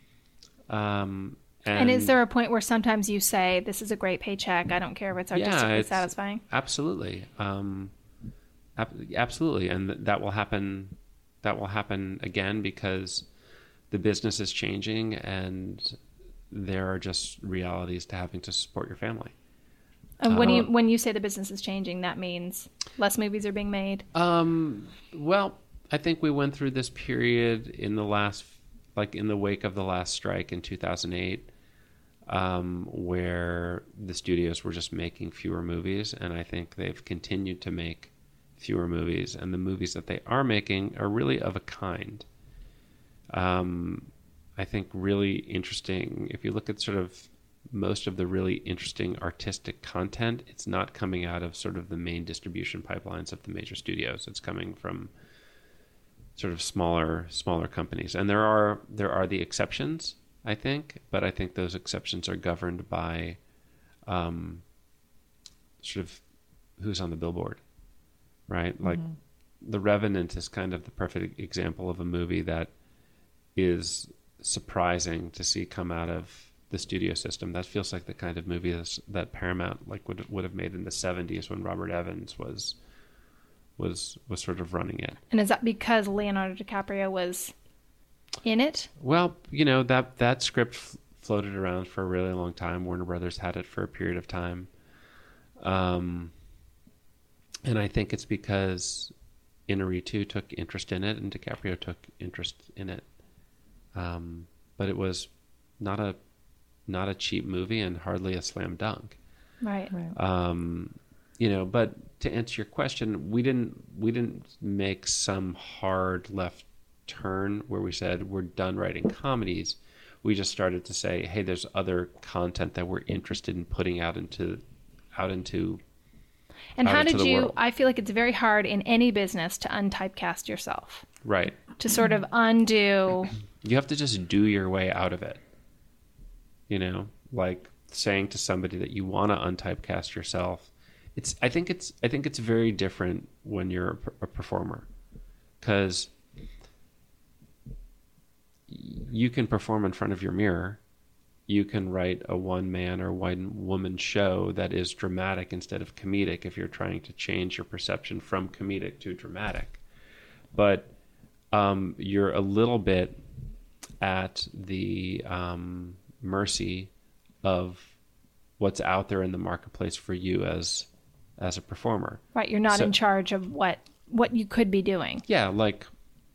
Um, and, And is there a point where sometimes you say, this is a great paycheck, I don't care if it's Yeah, artistically it's- satisfying? Absolutely. Um, ab- absolutely. And th- that will happen. That will happen again because the business is changing and there are just realities to having to support your family. And when you Um, when you say the business is changing, that means less movies are being made? Um, well, I think we went through this period in the last, like in the wake of the last strike in two thousand eight, um, where the studios were just making fewer movies. And I think they've continued to make fewer movies. And the movies that they are making are really of a kind. Um, I think really interesting, if you look at sort of most of the really interesting artistic content, it's not coming out of sort of the main distribution pipelines of the major studios. It's coming from sort of smaller smaller companies. And there are there are the exceptions, I think, but I think those exceptions are governed by um, sort of who's on the billboard, right? Like The Revenant is kind of the perfect example of a movie that is surprising to see come out of the studio system. That feels like the kind of movie that's, that Paramount like would would have made in the seventies when Robert Evans was was was sort of running it. And is that because Leonardo DiCaprio was in it? Well, you know, that that script f- floated around for a really long time. Warner Brothers had it for a period of time. Um, and I think it's because Inarritu took interest in it and DiCaprio took interest in it. Um, but it was not a not a cheap movie and hardly a slam dunk. Right. Right. Um, you know, but to answer your question, we didn't we didn't make some hard left turn where we said we're done writing comedies. We just started to say, hey, there's other content that we're interested in putting out into out into And out how into did the you, world. I feel like it's very hard in any business to untypecast yourself, right. to sort of undo. You have to just do your way out of it. You know, like saying to somebody that you want to untypecast yourself. It's. I think it's. I think it's very different when you're a, per- a performer, because you can perform in front of your mirror. You can write a one-man or one-woman show that is dramatic instead of comedic if you're trying to change your perception from comedic to dramatic. But um, you're a little bit at the um, mercy of what's out there in the marketplace for you as as a performer. Right. You're not So- in charge of what, what you could be doing. Yeah, like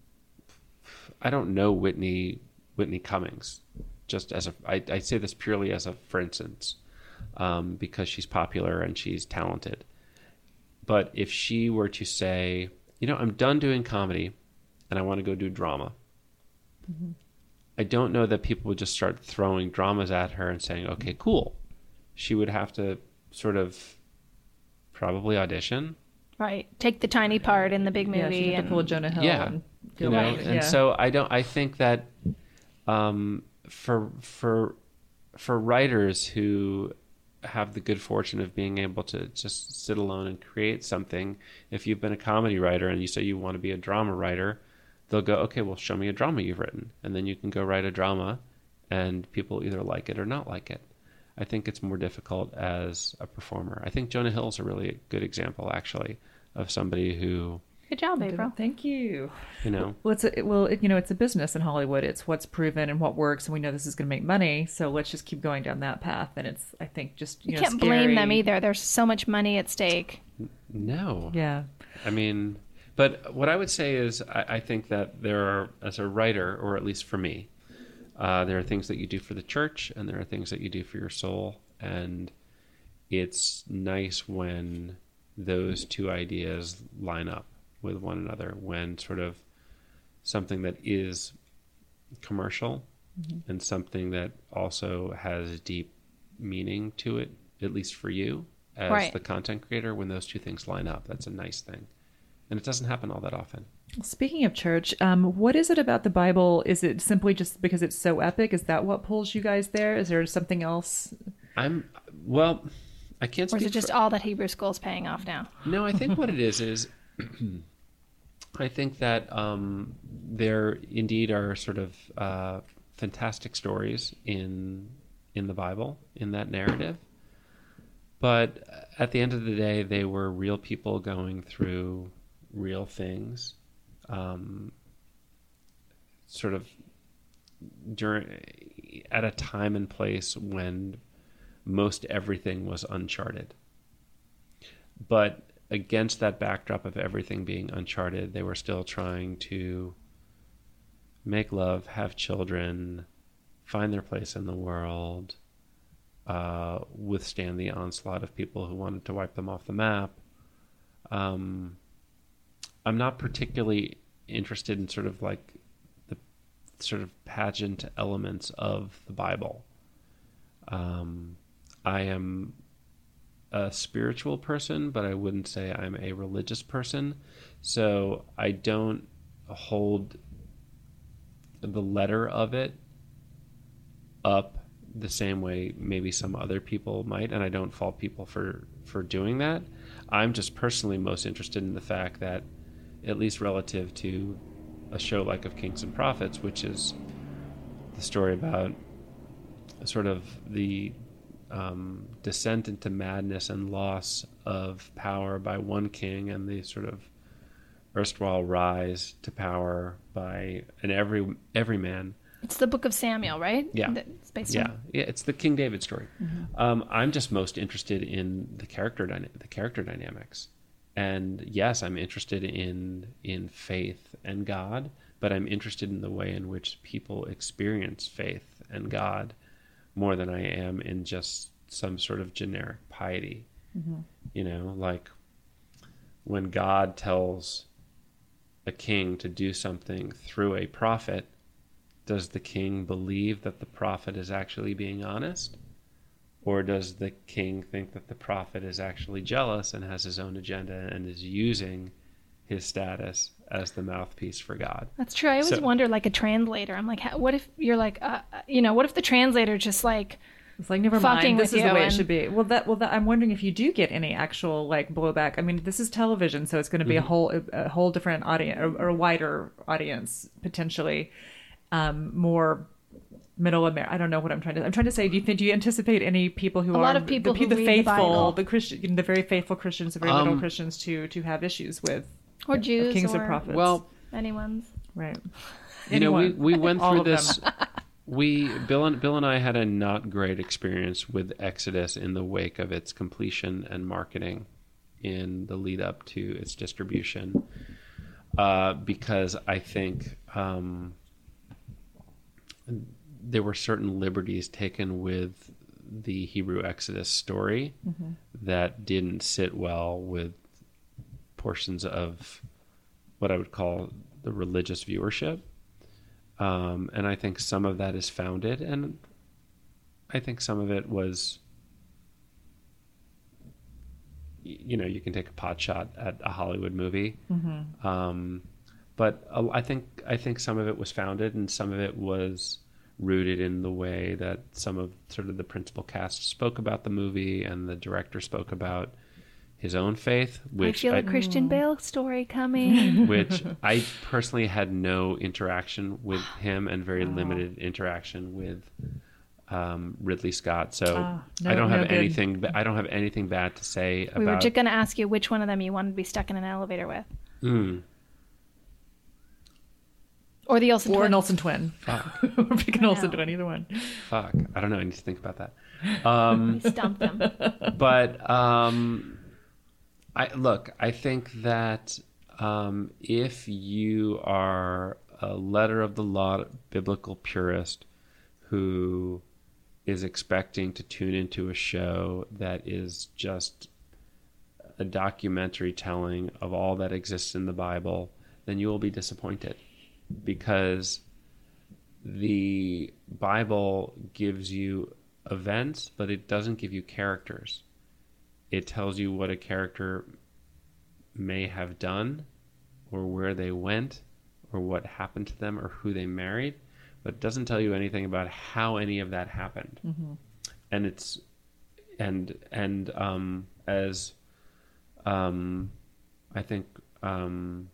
I don't know Whitney Whitney Cummings. Just as a, I, I say this purely as a for instance, um, because she's popular and she's talented. But if she were to say, you know, I'm done doing comedy, and I want to go do drama, Mm-hmm. I don't know that people would just start throwing dramas at her and saying, okay, cool. She would have to sort of probably audition. Right. Take the tiny part in the big movie. Yeah, she had and to pull a Jonah Hill. Yeah, and you deal know, with it. and Yeah. so I don't. I think that um, for for for writers who have the good fortune of being able to just sit alone and create something, if you've been a comedy writer and you say you want to be a drama writer, they'll go, okay, well, show me a drama you've written, and then you can go write a drama, and people either like it or not like it. I think it's more difficult as a performer. I think Jonah Hill's a really good example, actually, of somebody who, Good job, April. Thank you. you know, Well, it's a, well, it, you know, it's a business in Hollywood. It's what's proven and what works, and we know this is going to make money. So let's just keep going down that path. And it's, I think, just you, You know, can't blame them scary. either. There's so much money at stake. no. Yeah. I mean, but what I would say is I, I think that there are, as a writer, or at least for me, uh, there are things that you do for the church and there are things that you do for your soul. And it's nice when those two ideas line up with one another, when sort of something that is commercial and something that also has deep meaning to it, at least for you as Right. the content creator, when those two things line up. That's a nice thing. And it doesn't happen all that often. Speaking of church, um, what is it about the Bible? Is it simply just because it's so epic? Is that what pulls you guys there? Is there something else? I'm, well, I can't Or speak is it just for, all that Hebrew school's paying off now? No, I think what it is is I think that um, there indeed are sort of uh, fantastic stories in in the Bible, in that narrative. But at the end of the day, they were real people going through real things, um, sort of during at a time and place when most everything was uncharted. But against that backdrop of everything being uncharted, they were still trying to make love, have children, find their place in the world, uh, withstand the onslaught of people who wanted to wipe them off the map. Um, I'm not particularly interested in sort of like the sort of pageant elements of the Bible. Um, I am a spiritual person, but I wouldn't say I'm a religious person. So I don't hold the letter of it up the same way maybe some other people might, and I don't fault people for, for doing that. I'm just personally most interested in the fact that, at least relative to a show like Of Kings and Prophets, which is the story about sort of the um, descent into madness and loss of power by one king, and the sort of erstwhile rise to power by an every every man. It's the book of Samuel, right? Yeah. That It's based Yeah, on. yeah, it's the King David story. Mm-hmm. Um, I'm just most interested in the character dyna- the character dynamics, and yes, I'm interested in in faith and God, but I'm interested in the way in which people experience faith and God more than I am in just some sort of generic piety. Mm-hmm. You know, like when God tells a king to do something through a prophet, does the king believe that the prophet is actually being honest? Or does the king think that the prophet is actually jealous and has his own agenda and is using his status as the mouthpiece for God? That's true. I always So- wonder, like a translator. I'm like, how, what if you're like, uh, uh, you know, what if the translator just like, It's like, never Fucking mind. This with is the you way and- it should be. Well, that well, that, I'm wondering if you do get any actual like blowback. I mean, this is television, so it's going to be Mm-hmm. a whole a whole different audience or, or a wider audience potentially, um, more middle America. I don't know what I'm trying to. I'm trying to say. Do you think? Do you anticipate any people who A are lot of people the, who the read the faithful, Bible. the Christian, you know, the very faithful Christians, the very Um, middle Christians to to have issues with or uh, Jews Kings or and Prophets? Well, anyone's? right. you know, we, Anyone. we went All through of them. this. We Bill and Bill and I had a not great experience with Exodus in the wake of its completion and marketing in the lead up to its distribution, uh, because I think um, there were certain liberties taken with the Hebrew Exodus story Mm-hmm. that didn't sit well with portions of what I would call the religious viewership. Um, and I think some of that is founded, and I think some of it was, y- you know, you can take a pot shot at a Hollywood movie. Mm-hmm. Um, but uh, I think I think some of it was founded, and some of it was rooted in the way that some of sort of the principal cast spoke about the movie, and the director spoke about his own faith, which I feel I, a Christian Bale story coming. which I personally had no interaction with him and very Oh. limited interaction with um, Ridley Scott. So Ah, no- I don't no have good. anything. I don't have anything bad to say we were about. just going to ask you which one of them you wanted to be stuck in an elevator with, Mm, or the Olsen Or an twins. Olsen twin. fuck, Or pick an I Olsen know. twin, either one. fuck. I don't know. I need to think about that. Um, We stumped them. but um, I look. I think that um, if you are a letter of the law biblical purist who is expecting to tune into a show that is just a documentary telling of all that exists in the Bible, then you will be disappointed, because the Bible gives you events, but it doesn't give you characters. It tells you what a character may have done, or where they went, or what happened to them, or who they married, but it doesn't tell you anything about how any of that happened. Mm-hmm. And it's and and um, as um, I think um,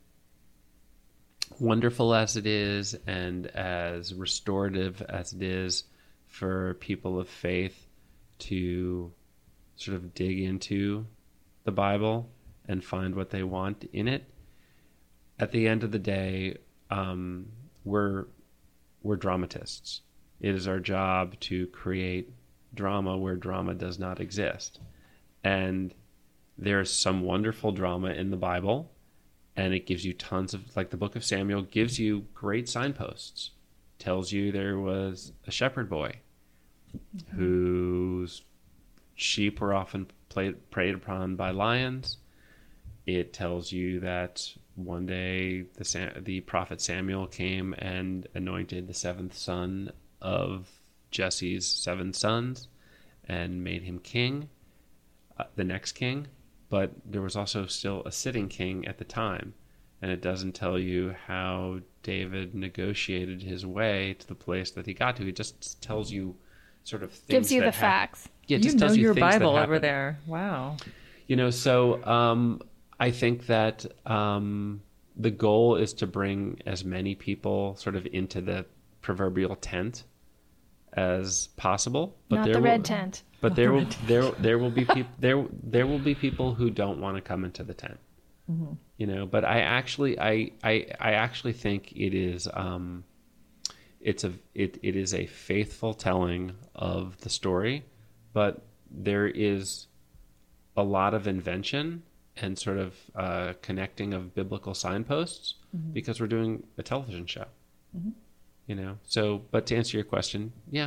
wonderful as it is, and as restorative as it is for people of faith to sort of dig into the Bible and find what they want in it, at the end of the day, um, we're we're dramatists. It is our job to create drama where drama does not exist. And there's some wonderful drama in the Bible, and it gives you tons of, like the book of Samuel gives you great signposts. Tells you there was a shepherd boy mm-hmm. whose sheep were often played, preyed upon by lions. It tells you that one day the the prophet Samuel came and anointed the seventh son of Jesse's seven sons and made him king, uh, the next king. But there was also still a sitting king at the time. And it doesn't tell you how David negotiated his way to the place that he got to. It just tells you sort of things Gives you that the hap- facts. Yeah, it you just know tells you your things that Bible over happened. there. Wow. You know, so um, I think that um, the goal is to bring as many people sort of into the proverbial tent as possible. But Not there the will, red tent. But there will there there will be people there there will be people who don't want to come into the tent. Mm-hmm. You know, but I actually I I, I actually think it is um, it's a it, it is a faithful telling of the story, but there is a lot of invention and sort of uh, connecting of biblical signposts mm-hmm. because we're doing a television show. Mm-hmm. You know, so but to answer your question, yeah,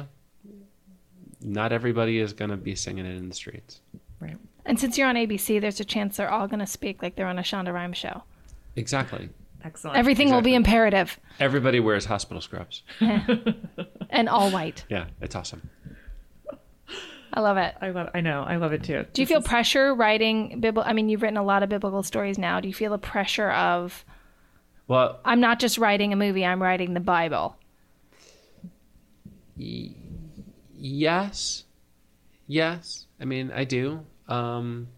not everybody is going to be singing it in the streets. Right. And since you're on A B C, there's a chance they're all going to speak like they're on a Shonda Rhimes show. Exactly. Excellent. Everything Exactly. will be imperative. Everybody wears hospital scrubs. And all white. Yeah, it's awesome. I love it. I love. I know. I love it too. Do you This feel is- pressure writing biblical? I mean, you've written a lot of biblical stories now. Do you feel the pressure of, Well, I'm not just writing a movie, I'm writing the Bible? y- yes, yes. I mean, I do. Um,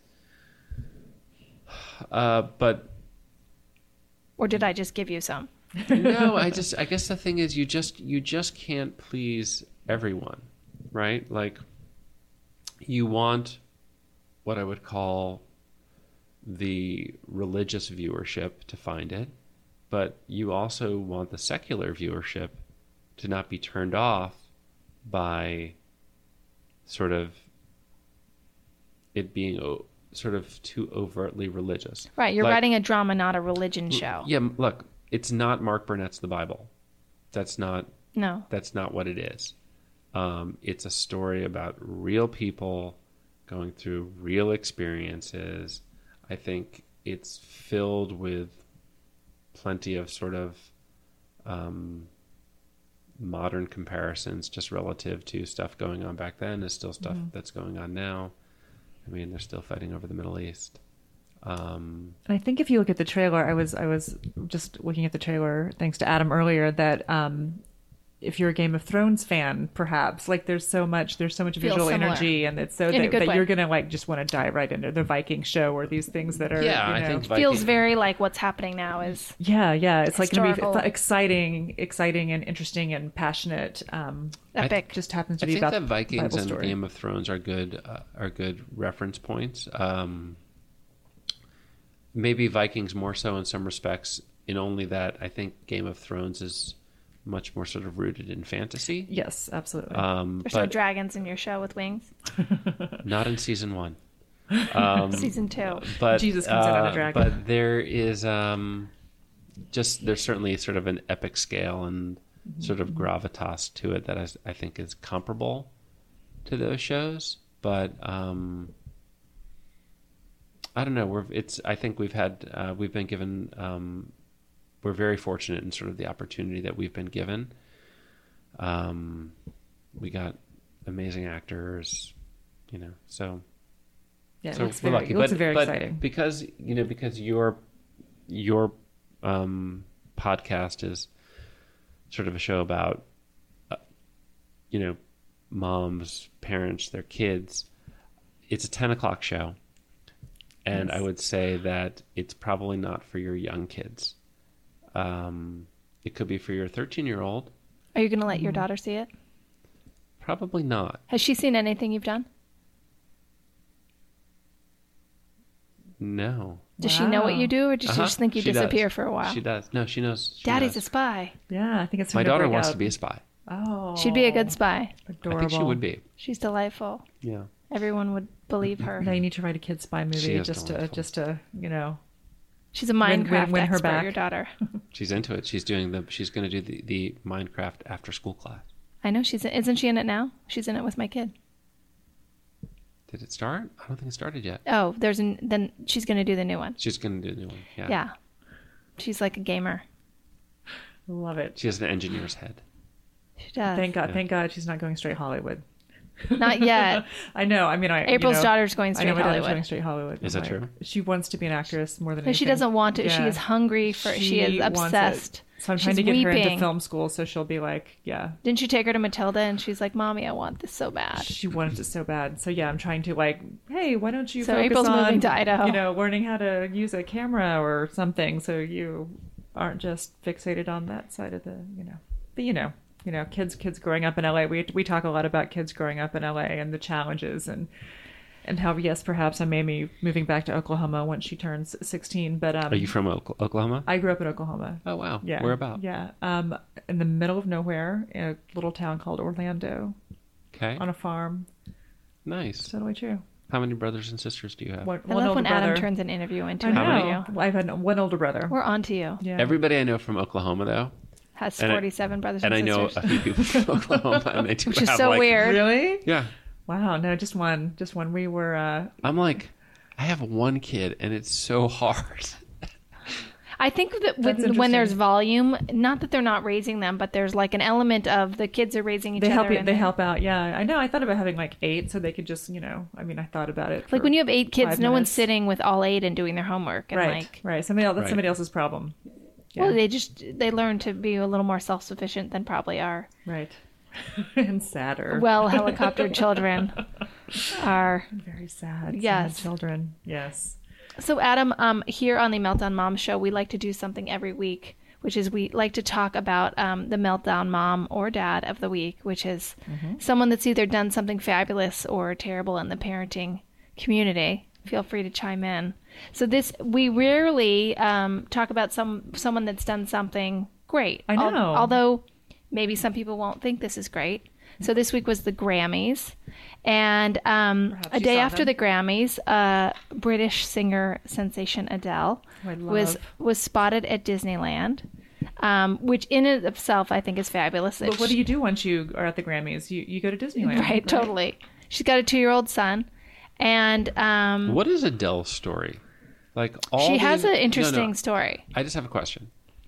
uh, but Or did I just give you some? no, I just, I guess the thing is, you just, you just can't please everyone, right? Like, you want what I would call the religious viewership to find it, but you also want the secular viewership to not be turned off by sort of it being o- sort of too overtly religious. Right, you're Like- writing a drama, not a religion show. Yeah, look, it's not Mark Burnett's The Bible. That's not No. that's not what it is. Um, it's a story about real people going through real experiences. I think it's filled with plenty of sort of um, modern comparisons, just relative to stuff going on back then is still stuff mm-hmm. that's going on now. I mean, they're still fighting over the Middle East. Um, And I think if you look at the trailer, I was I was just looking at the trailer thanks to Adam earlier, that um, if you're a Game of Thrones fan, perhaps like there's so much there's so much Feels visual similar. energy, and it's so In a that, good that way. you're gonna like just want to dive right into the Viking show or these things that are yeah, you I know, think Viking, Feels very like what's happening now is yeah yeah it's like gonna be Historical. exciting exciting and interesting and passionate. Um, epic. just happens to I be think about that Vikings Bible and story. Game of Thrones are good uh, are good reference points. Um, maybe Vikings more so in some respects, in only that I think Game of Thrones is much more sort of rooted in fantasy. Yes, absolutely. Um, There's no but dragons in your show with wings. not in season one. Um, Season two. but Jesus comes out on a uh, dragon. But there is um, just there's certainly sort of an epic scale and sort of gravitas to it that I, I think is comparable to those shows. But um, I don't know. We're it's. I think we've had uh, we've been given. Um, we're very fortunate in sort of the opportunity that we've been given. Um, we got amazing actors, you know. So Yeah, it so looks we're very, lucky. it looks but, very but exciting. because you know because your your um, podcast is sort of a show about uh, you know moms, parents, their kids. It's a ten o'clock show, and Yes. I would say that it's probably not for your young kids. Um, it could be for your thirteen-year-old. Are you going to let Mm-hmm. your daughter see it? Probably not. Has she seen anything you've done? No. Does she know what Wow. you do, or does she Uh-huh. just think you She does. disappear for a while? She does. No, she knows. She Daddy's a knows. spy. Yeah, I think it's time My to daughter break wants out. to be a spy. Oh, She'd be a good spy. Adorable. I think she would be. She's delightful. Yeah. Everyone would believe her. Now you need to write a kid's spy She movie is just to delightful. just to you know. She's a Win- Minecraft win- win her expert, back. your daughter. She's into it. She's doing the. She's going to do the, the Minecraft after school class. I know she's. Isn't she in it now? She's in it with my kid. Did it start? I don't think it started yet. Oh, there's an. Then she's going to do the new one. She's going to do the new one. Yeah. Yeah. She's like a gamer. Love it. She has an engineer's head. She does. Thank God. Yeah. Thank God she's not going straight Hollywood. Not yet. I know. I mean, I April's you know, daughter's going I straight know my daughter's Hollywood. going straight Hollywood. Is I'm that like- true? She wants to be an actress more than But she anything. doesn't want to. She Yeah. is hungry for. She, is wants it. obsessed. So I'm She's trying to get her weeping. into film school so she'll be like, yeah. Didn't you take her to Matilda and she's like, "Mommy, I want this so bad." She wanted it so bad. So yeah, I'm trying to like, hey, why don't you So focus April's on, moving to Idaho. you know, learning how to use a camera or something, so you aren't just fixated on that side of the, you know. But you know, you know, kids, kids growing up in L A. We we talk a lot about kids growing up in L A and the challenges and and how yes, perhaps I may be moving back to Oklahoma once she turns sixteen. But um, Are you from Oka- Oklahoma? I grew up in Oklahoma. Oh wow. Yeah. Where about? Yeah. Um, in the middle of nowhere, in a little town called Orlando, Okay. on a farm. Nice. Totally true. How many brothers and sisters do you have? One, I one love older when brother. Adam turns an interview into I an How many? interview. know. I've had one older brother. We're on to you. Yeah. Everybody I know from Oklahoma though, Has And I- forty-seven brothers and and, I know sisters. a few people from Oklahoma, and they do Which is have so like, weird. Really? Yeah. Wow. No, just one. Just one. We were. Uh, I'm like, I have one kid, and it's so hard. I think that That's when, when there's interesting. volume, not that they're not raising them, but there's like an element of the kids are raising each they other. help. You, and they then- help out. Yeah. I know. I thought about having like eight, so they could just, you know. I mean, I thought about it. Like for- when you have eight kids, five no one's minutes. sitting with all eight and doing their homework. And Right. like, Right. Somebody else. That's Right. somebody else's problem. Yeah. well, they just they learn to be a little more self-sufficient than probably our Right. and sadder. well helicoptered children are. Very sad. Yes. Sad children. Yes. So, Adam, um, here on the Meltdown Mom Show, we like to do something every week, which is we like to talk about um, the meltdown mom or dad of the week, which is someone that's either done something fabulous or terrible in the parenting community. Feel free to chime in. So this, we rarely um, talk about some someone that's done something great. I Al- know. although maybe some people won't think this is great. So this week was the Grammys. And um, Perhaps a you day saw after them. the Grammys, uh, British singer sensation Adele Oh, I was love. was spotted at Disneyland, um, which in and of itself I think is fabulous. But what do you do once you are at the Grammys? You you go to Disneyland. Right, totally. She's got a two-year-old son, and um, What is Adele's story? Like all she has these- an no, interesting no. story. I just have a question.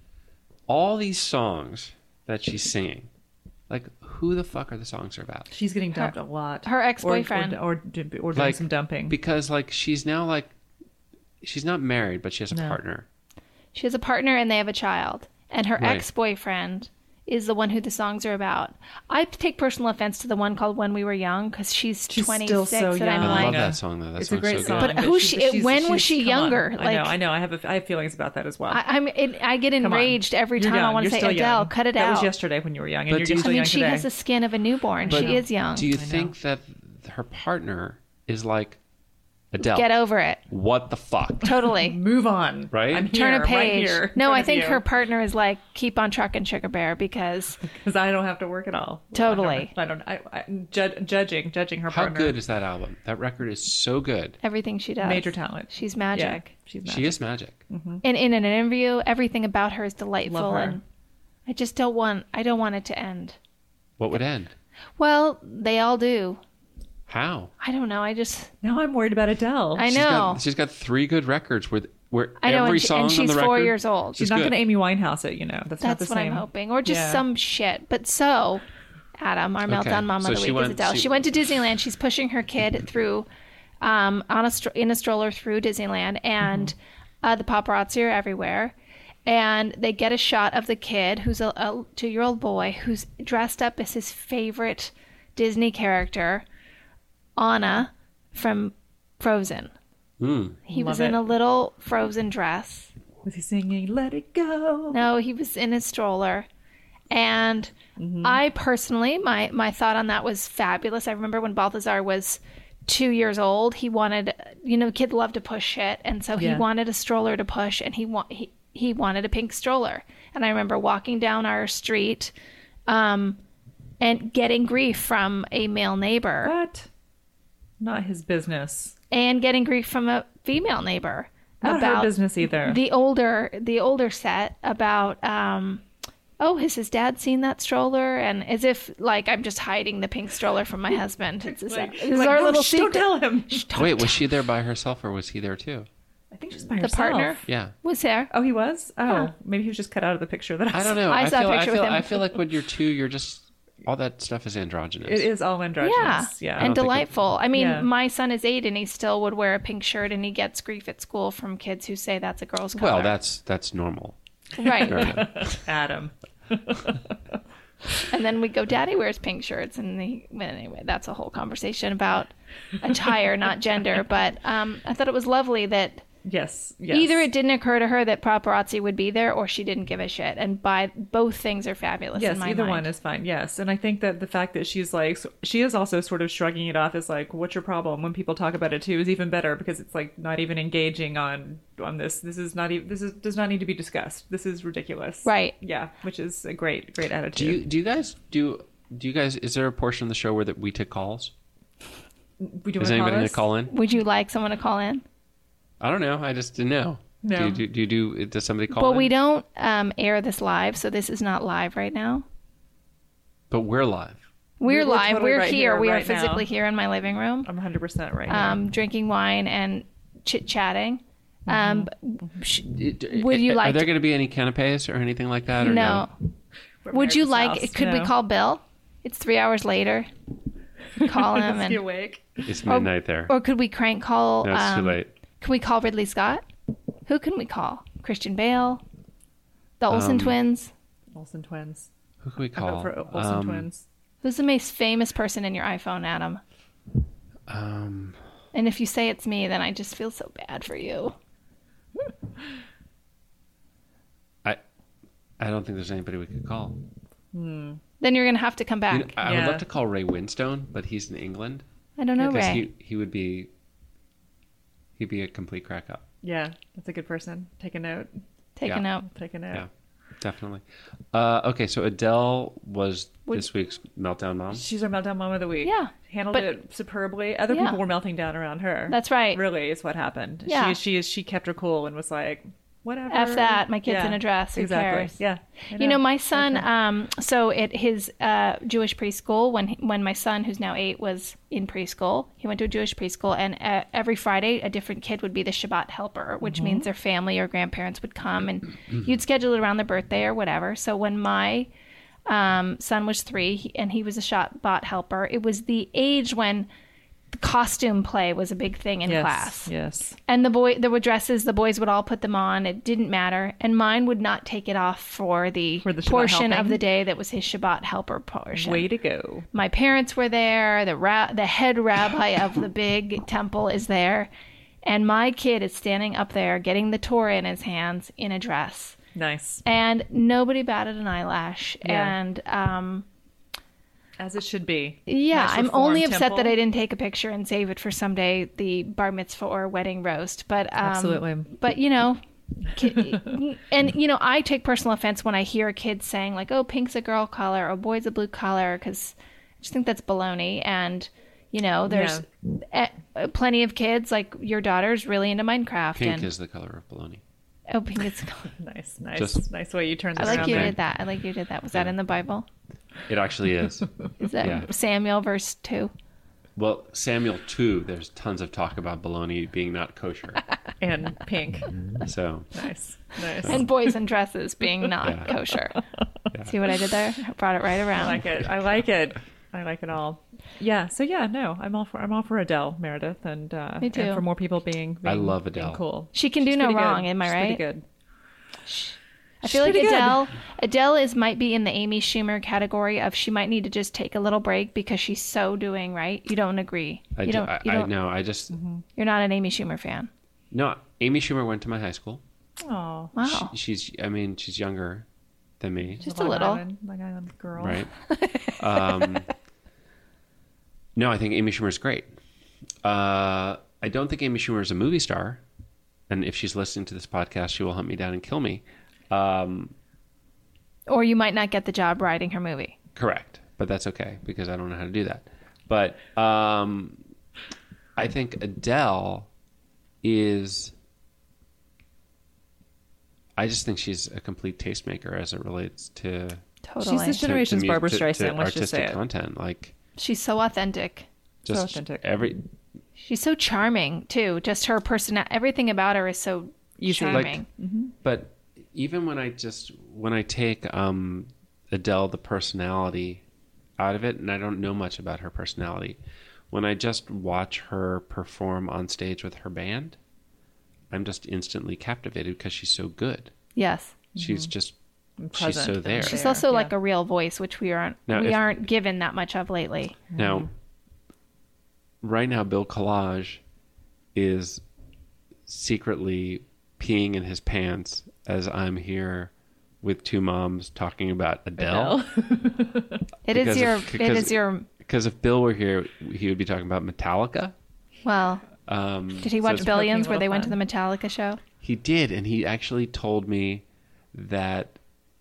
All these songs that she's singing, like who the fuck are the songs about? She's getting dumped a lot. her ex-boyfriend. Or, or, or, or doing Like some dumping. because like she's now like she's not married, but she has a No. partner. She has a partner and they have a child. And her Right. ex-boyfriend is the one who the songs are about. I take personal offense to the one called "When We Were Young" because she's, She's still twenty-six, so and young. I'm I like, love Yeah. that song though. That It's a song's great so song. good. But who she's- she- she's- when was she's- she come on. younger? I Like- know, I know. I have a, I have feelings about that as well. I, I'm, it, I get Come on. enraged every You're time I young. want to You're say still Adele, young. cut it that out. was yesterday when you were young, and But you're do you- still I mean, young she today. has the skin of a newborn. But she is young. Do you I know. think that her partner is like Adele? Get over it. What the fuck? Totally. Move on. Right? I'm Turn here, a page. Right here, no, I in front think of her you. partner is like, keep on trucking, Sugar Bear, because because I don't have to work at all. Totally. I don't. I, I, ju- judging, judging her How partner. good is that album? That record is so good. everything she does. Major talent. She's Yeah, magic. she's magic. She is magic. And in an interview, everything about her is delightful. Love her. And I just don't want, I don't want it to end. What would end? Well, they all do. How? I don't know. I just, Now I'm worried about Adele. I She's know. got, she's got three good records with where I know, every and, she- song and she's on the record. four years old. She's is not good. going to Amy Winehouse it, you know. That's, not That's the what same. I'm hoping. Or just Yeah. some shit. But so, Adam, our Okay. meltdown mom So of the she week, is went- Adele. she- She went to Disneyland. She's pushing her kid through, um, on a stro- in a stroller through Disneyland, and Mm-hmm. uh, the paparazzi are everywhere. And they get a shot of the kid, who's a, a two-year-old boy, who's dressed up as his favorite Disney character, Anna from Frozen. Mm. He was Love in it. a little Frozen dress. Was he singing "Let It Go"? No, he was in his stroller. And I personally, my, my thought on that was fabulous. I remember when Balthazar was two years old, he wanted, you know, kids love to push shit. And so he Yeah. wanted a stroller to push, and he, wa- he, he wanted a pink stroller. And I remember walking down our street um, and getting grief from a male neighbor What? Not his business. and getting grief from a female neighbor Not her business either. the older the older set about um oh, has his dad seen that stroller? And as if like I'm just hiding the pink stroller from my husband. It's, it's, Like- this is like, our no, little shh, secret. Don't tell him. Wait, was she there by herself or was he there too? I think she's by The herself. partner Yeah. was there. Oh, he was. Oh, Yeah. maybe he was just cut out of the picture that I, I don't saw. know. I I, saw a feel, I picture with feel him. I feel like when you're two, you're just all that stuff is androgynous. It is all Yeah, androgynous. Yeah. I don't and think it- delightful. I mean, Yeah. my son is eight, and he still would wear a pink shirt, and he gets grief at school from kids who say that's a girl's color. Well, that's that's normal. right. Fair enough. Adam. And then we go, Daddy wears pink shirts, and he, well, anyway, that's a whole conversation about attire, not gender. But um, I thought it was lovely that Yes. Yes. either it didn't occur to her that paparazzi would be there, or she didn't give a shit. And by both things are fabulous. Yes, in my either mind. one is fine. Yes, and I think that the fact that she's like, so- she is also sort of shrugging it off as like, "What's your problem?" When people talk about it too, is even better because it's like not even engaging on on this. This is not even. This is does not need to be discussed. This is ridiculous. Right. Yeah, which is a great great attitude. Do you do you guys do do you guys is there a portion of the show where that we take calls? we do Is wanna anybody call going us? to call in? Would you like someone to call in? I don't know. I just didn't know. No. Do you do, do you do does somebody call Well, in? we don't um, air this live, so this is not live right now. But we're live. We're, We're- we're live. totally We're right here. here We are right now. physically here in my living room, I'm one hundred percent right now. um, drinking wine and chit chatting. Um, sh- It- Would you are like there to- going to be any canapes or anything like that? Or no. We're Would at you his like? house. Could we No. call Bill? It's three hours later. Call him, Is he and awake? It's midnight there. or could we crank call? No, it's um, too late. Can we call Ridley Scott? Who can we call? Christian Bale, the Olsen Um, twins. Olsen twins. Who can we I call? vote for Olsen Um, twins. Who's the most famous person in your iPhone, Adam? Um, And if you say it's me, then I just feel so bad for you. I I don't think there's anybody we could call. Then you're gonna have to come You back. know, I Yeah. would love to call Ray Winstone, but he's in England. I don't know, Because Ray. he he would be he'd be a complete crack up. Yeah, that's a good person. Take a note. Take yeah. a note. Take a note. Yeah, definitely. Uh, okay, so Adele was Would- this week's meltdown mom. She's our meltdown mom of the week. Yeah, handled but- it superbly. Other Yeah. people were melting down around her. That's right. Really, is what happened. Yeah. She she is she kept her cool and was like, whatever. F that. My kid's Yeah, in a dress. Who exactly. cares? Yeah. I You know, my son. Okay. Um, so at his uh, Jewish preschool, when he, when my son, who's now eight, was in preschool, he went to a Jewish preschool, and uh, every Friday, a different kid would be the Shabbat helper, which means their family or grandparents would come, and you'd schedule it around their birthday or whatever. So when my um, son was three, he, and he was a Shabbat helper, it was the age when costume play was a big thing in yes. class. Yes. And the boy, there were dresses. The boys would all put them on. It didn't matter, and mine would not take it off for the, For the Shabbat portion of helping? the day that was his Shabbat helper portion. Way to go. My parents were there. The ra- the head rabbi of the big temple is there, and my kid is standing up there getting the Torah in his hands in a dress, Nice. and nobody batted an eyelash. Yeah. And um, As it should be. yeah, Nice I'm only Reform upset temple. that I didn't take a picture and save it for someday, the bar mitzvah or wedding roast. But um, Absolutely. But you know, ki- and you know, I take personal offense when I hear kids saying like, "Oh, pink's a girl color," or "boy's a blue color," because I just think that's baloney. And you know, there's eh, plenty of kids like your daughter's really into Minecraft. Pink and is the color of baloney. oh, pink is. Nice, nice, Just- nice way you turned I this like around you there. did that. I like you did that. Was that in the Bible? It actually is. Is that Yeah. Samuel verse two? Well, Samuel too. There's tons of talk about bologna being not kosher. And pink. So Nice. Nice. And boys in dresses being not Yeah. kosher. Yeah. See what I did there? I brought it right I around. like it. I like it. I like it all. Yeah. So yeah, no, I'm all for I'm all for Adele, Meredith, and uh, Me too. and for more people being. being I love being Adele. Cool. She can do She's no pretty good. wrong, am I She's right? Pretty good. I feel like pretty good. Adele Adele is might be in the Amy Schumer category of she might need to just take a little break because she's so doing right. You don't agree. I you do, don't, I, you I don't know. I just You're not an Amy Schumer fan. no. Amy Schumer went to my high school. Oh, Wow. She, she's. I mean, she's younger than me, Just a Long little. Island, Long Island girl. right? um, no, I think Amy Schumer's great. Uh, I don't think Amy Schumer is a movie star, and if she's listening to this podcast, she will hunt me down and kill me. Um, Or you might not get the job writing her movie. Correct, but that's okay because I don't know how to do that. But um, I think Adele is. I just think she's a complete tastemaker as it relates to Totally. She's this to- generation's to mu- Barbara to- to Streisand. Let's just say artistic it. content, like She's so authentic. just authentic. every She's so charming too. Just her person, everything about her is so You see, charming. But even when I just when I take um, Adele the personality out of it, and I don't know much about her personality, when I just watch her perform on stage with her band, I'm just instantly captivated because she's so good. Yes. She's just she's Present so and there. She's There, also yeah. like a real voice, which we aren't Now, we if- aren't given that much of lately. Now, right now, Bill Collage is secretly peeing in his pants as I'm here with two moms talking about Adele. It is Because your of- it because- is your Because if Bill were here, he would be talking about Metallica. well, Um, did he so watch it's- Billions poking where they little went to the fun. Metallica show? He did, and he actually told me that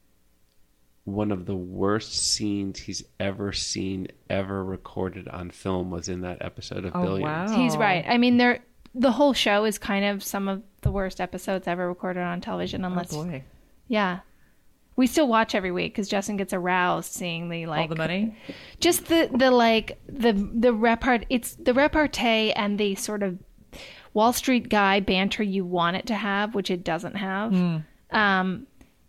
one of the worst scenes he's ever seen, ever recorded on film, was in that episode of Oh, Billions. wow. He's right. I mean, there the whole show is kind of some of the worst episodes ever recorded on television. Oh Unless, boy, yeah, we still watch every week because Justin gets aroused seeing the all like the money. just the the like the the repart. It's the repartee and the sort of Wall Street guy banter you want it to have, which it doesn't have. Hmm. Um,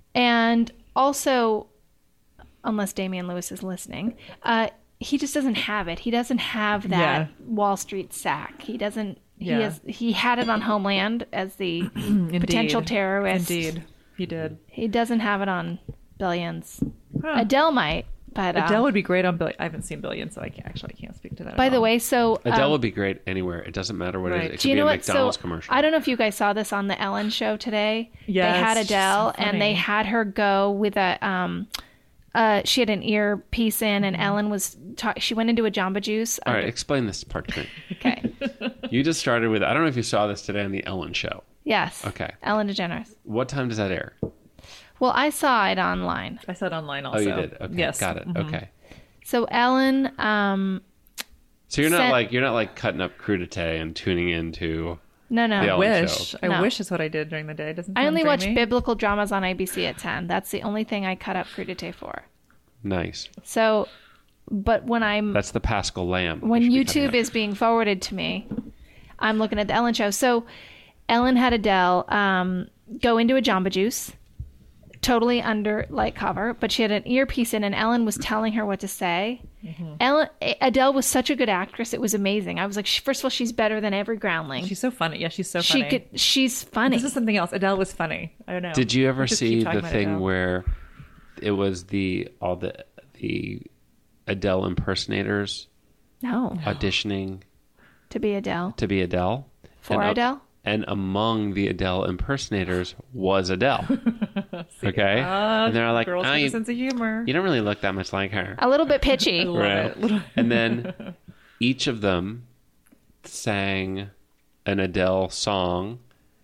and also, unless Damian Lewis is listening, uh, he just doesn't have it. He doesn't have that Yeah. Wall Street sack. He doesn't. He Yeah. has. He had it on Homeland as the potential Indeed. terrorist. Indeed, he did. He doesn't have it on Billions. Huh. Adele might, but um, Adele would be great on Billions. I haven't seen Billions, so I can't, actually can't speak to that. by at the all. way, so Adele um, would be great anywhere. It doesn't matter what it Right. is. It could do you be know a what? McDonald's So commercial. I don't know if you guys saw this on the Ellen Show today. Yes, they had she's so Adele and they funny. had her go with a. Um, uh, she had an earpiece in, Mm-hmm. and Ellen was. Ta- she went into a Jamba Juice. All right, explain this part to me. Okay. You just started with, I don't know if you saw this today on the Ellen Show. Yes. Okay. Ellen DeGeneres. What time does that air? Well, I saw it online. I saw it online also. Oh, you did? Okay, Yes. got it. Mhm. Okay. So Ellen, um, So you're not Sent- like you're not like cutting up crudité and tuning into. no, no. The I Ellen wish. Show. I No. wish is what I did during the day. Doesn't I sound only watch dreamy? biblical dramas on A B C at ten. That's the only thing I cut up crudité for. Nice. So, but when I'm That's the Paschal Lamb. when you should be cutting YouTube up. is being forwarded to me, I'm looking at the Ellen Show. So, Ellen had Adele um, go into a Jamba Juice, totally under light cover, but she had an earpiece in, and Ellen was telling her what to say. Mm-hmm. Ellen Adele was such a good actress; it was amazing. I was like, she- first of all, she's better than every Groundling. She's so funny. Yeah, she's so she funny. could. She's funny. This is something else. Adele was funny. I don't know. Did you ever We just keep see talking the about thing Adele. where it was the all the the Adele impersonators no, auditioning to be Adele to be Adele? for and, uh, Adele. And among the Adele impersonators was Adele. Okay, Ah, and they're like, girls "Oh, with a you, sense of humor. you don't really look that much like her." A little bit pitchy. Love Right. it. Little- And then each of them sang an Adele song,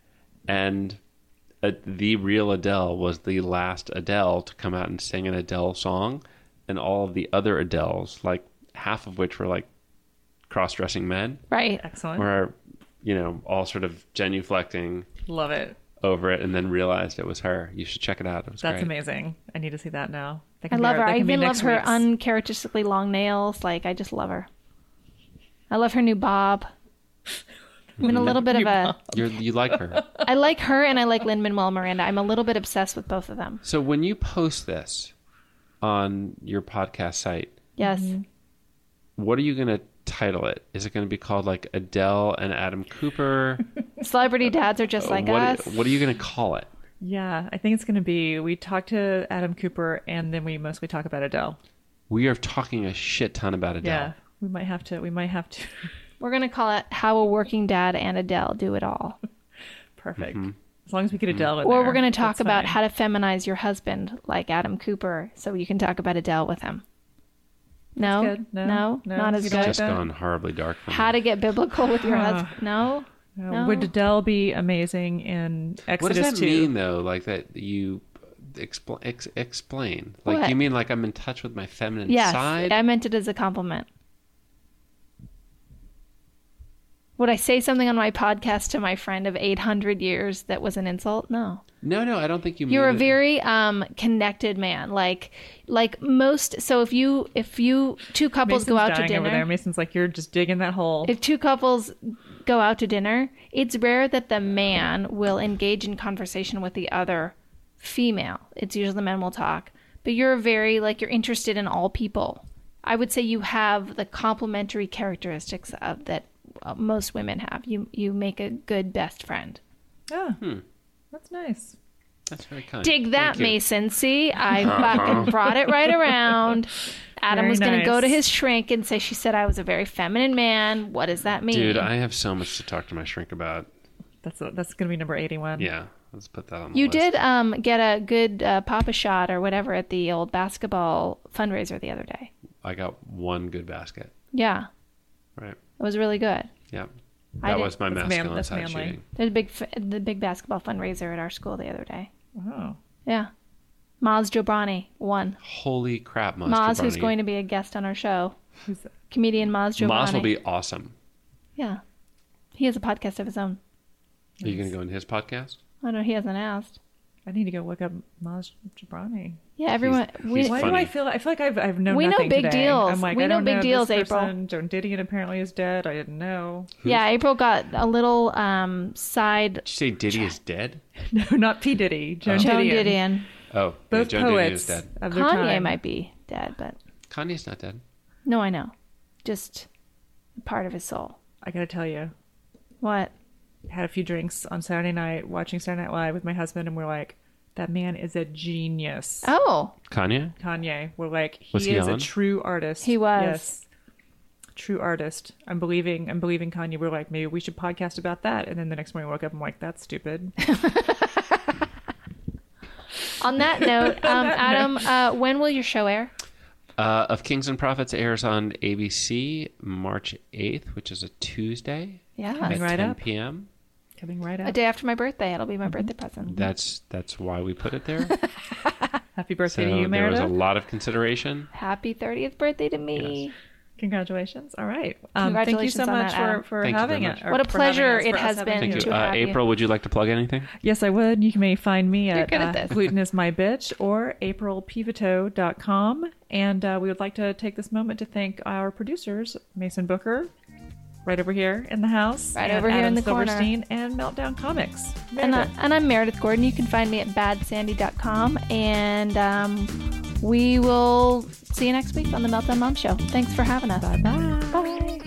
and uh, the real Adele was the last Adele to come out and sing an Adele song, and all of the other Adeles, like half of which were like cross-dressing men, Right. Excellent. were, you know, all sort of genuflecting Love it. over it, and then realized it was her. You should check it out. It was That's great. amazing. I need to see that now. That I can be love our- her. that I can be even love next her week's. uncharacteristically long nails. Like, I just love her. I love her new bob. I'm in a little bit of a... You're, you like her. I like her and I like Lin-Manuel Miranda. I'm a little bit obsessed with both of them. So when you post this on your podcast site, Yes. what are you going to title it? Is it going to be called like Adele and Adam Cooper? Celebrity dads are just like what, us. What are you going to call it? Yeah, I think it's going to be, we talk to Adam Cooper and then we mostly talk about Adele. We are talking a shit ton about Adele. Yeah, we might have to, we might have to. We're going to call it How a Working Dad and Adele Do It All. Perfect. Mm-hmm. As long as we get Adele in Or there, we're going to talk that's about fine. how to feminize your husband like Adam Cooper so you can talk about Adele with him. No? good. No? No? No? Not as You don't good. Just that? gone horribly dark for me. How to get biblical with your husband. No? Uh, No. Would Adele be amazing in Exodus What does that two? mean, though? Like that you expl- ex- explain? Like What? you mean like I'm in touch with my feminine Yes. side? I meant it as a compliment. Would I say something on my podcast to my friend of eight hundred years that was an insult? No. No, no, I don't think you. You're a mean it. very um, connected man. Like like most so if you if you two couples Mason's go out to dying over there. dinner, Mason's like, you're just digging that hole. if two couples go out to dinner, it's rare that the man will engage in conversation with the other female. It's usually the men will talk. But you're very like you're interested in all people. I would say you have the complementary characteristics of that uh, most women have. You you make a good best friend. Oh, Hmm. that's nice. That's very kind. Dig that, Thank you. Mason. See, I fucking brought it right around. Adam Very was going to go nice. to his shrink and say, she said I was a very feminine man. What does that mean? Dude, I have so much to talk to my shrink about. That's that's going to be number eighty-one. Yeah, let's put that on the You list. did um, get a good uh, Papa shot or whatever at the old basketball fundraiser the other day. I got one good basket. Yeah, Right. it was really good. Yeah. I That did- was my That's man- masculine that's side manly. shooting. There's a big f- the big basketball fundraiser at our school the other day. Oh, Yeah, Maz Jobrani won. Holy crap, Maz Maz, who's Jobrani. going to be a guest on our show, who's that? comedian Maz Jobrani. Maz will be awesome. Yeah, he has a podcast of his own. Are you going to go in his podcast? I don't know. He hasn't asked. I need to go look up Maz Jobrani. Yeah, everyone. he's we, Why funny. do I feel? I feel like I've I've known We know nothing big today. deals. I'm like, We I know don't big know deals, this April. person. Joan Didion apparently is dead. I didn't know. yeah, April got a little um, side. Did you say Diddy is dead? No, not P Diddy. Joan Joan Didion. Didion. Oh, Both yeah, Joan Didion is poets dead. of their Kanye time. might be dead, but Kanye's not dead. no, I know. Just a part of his soul. I gotta tell you, What? had a few drinks on Saturday night watching Saturday Night Live with my husband, and we're like, that man is a genius. Oh, Kanye? Kanye. We're like, he, Was he is on? a true artist. He was. Yes. True artist. I'm believing I'm believing Kanye. We're like, maybe we should podcast about that. And then the next morning I woke up, I'm like, that's stupid. on that note, um, Adam, uh, when will your show air? Uh, of Kings and Prophets airs on A B C March eighth, which is a Tuesday Yeah, Coming at right ten up. p.m. Coming right a up. day after my birthday. It'll be my birthday present. That's that's why we put it there. Happy birthday So to you, there was a Meredith. lot of consideration. Happy thirtieth birthday to me. Yes. Congratulations. All right. Um, Congratulations thank you so on much that, Adam. for, for Thank you having very it. much. or What a for having pleasure us, it for us has having been Thank you. you. to Uh, have you. April, would you like to plug anything? Yes, I would. You may find me at good at uh, this. gluten is my bitch or april pivito dot com. And uh, we would like to take this moment to thank our producers, Mason Booker, right over here in the house. Right and over here Adam in the corner. Silverstein, and Meltdown Comics. And, I, Meredith. and I'm Meredith Gordon. You can find me at bad sandy dot com. And um, we will see you next week on the Meltdown Mom Show. Thanks for having us. Bye-bye. Bye.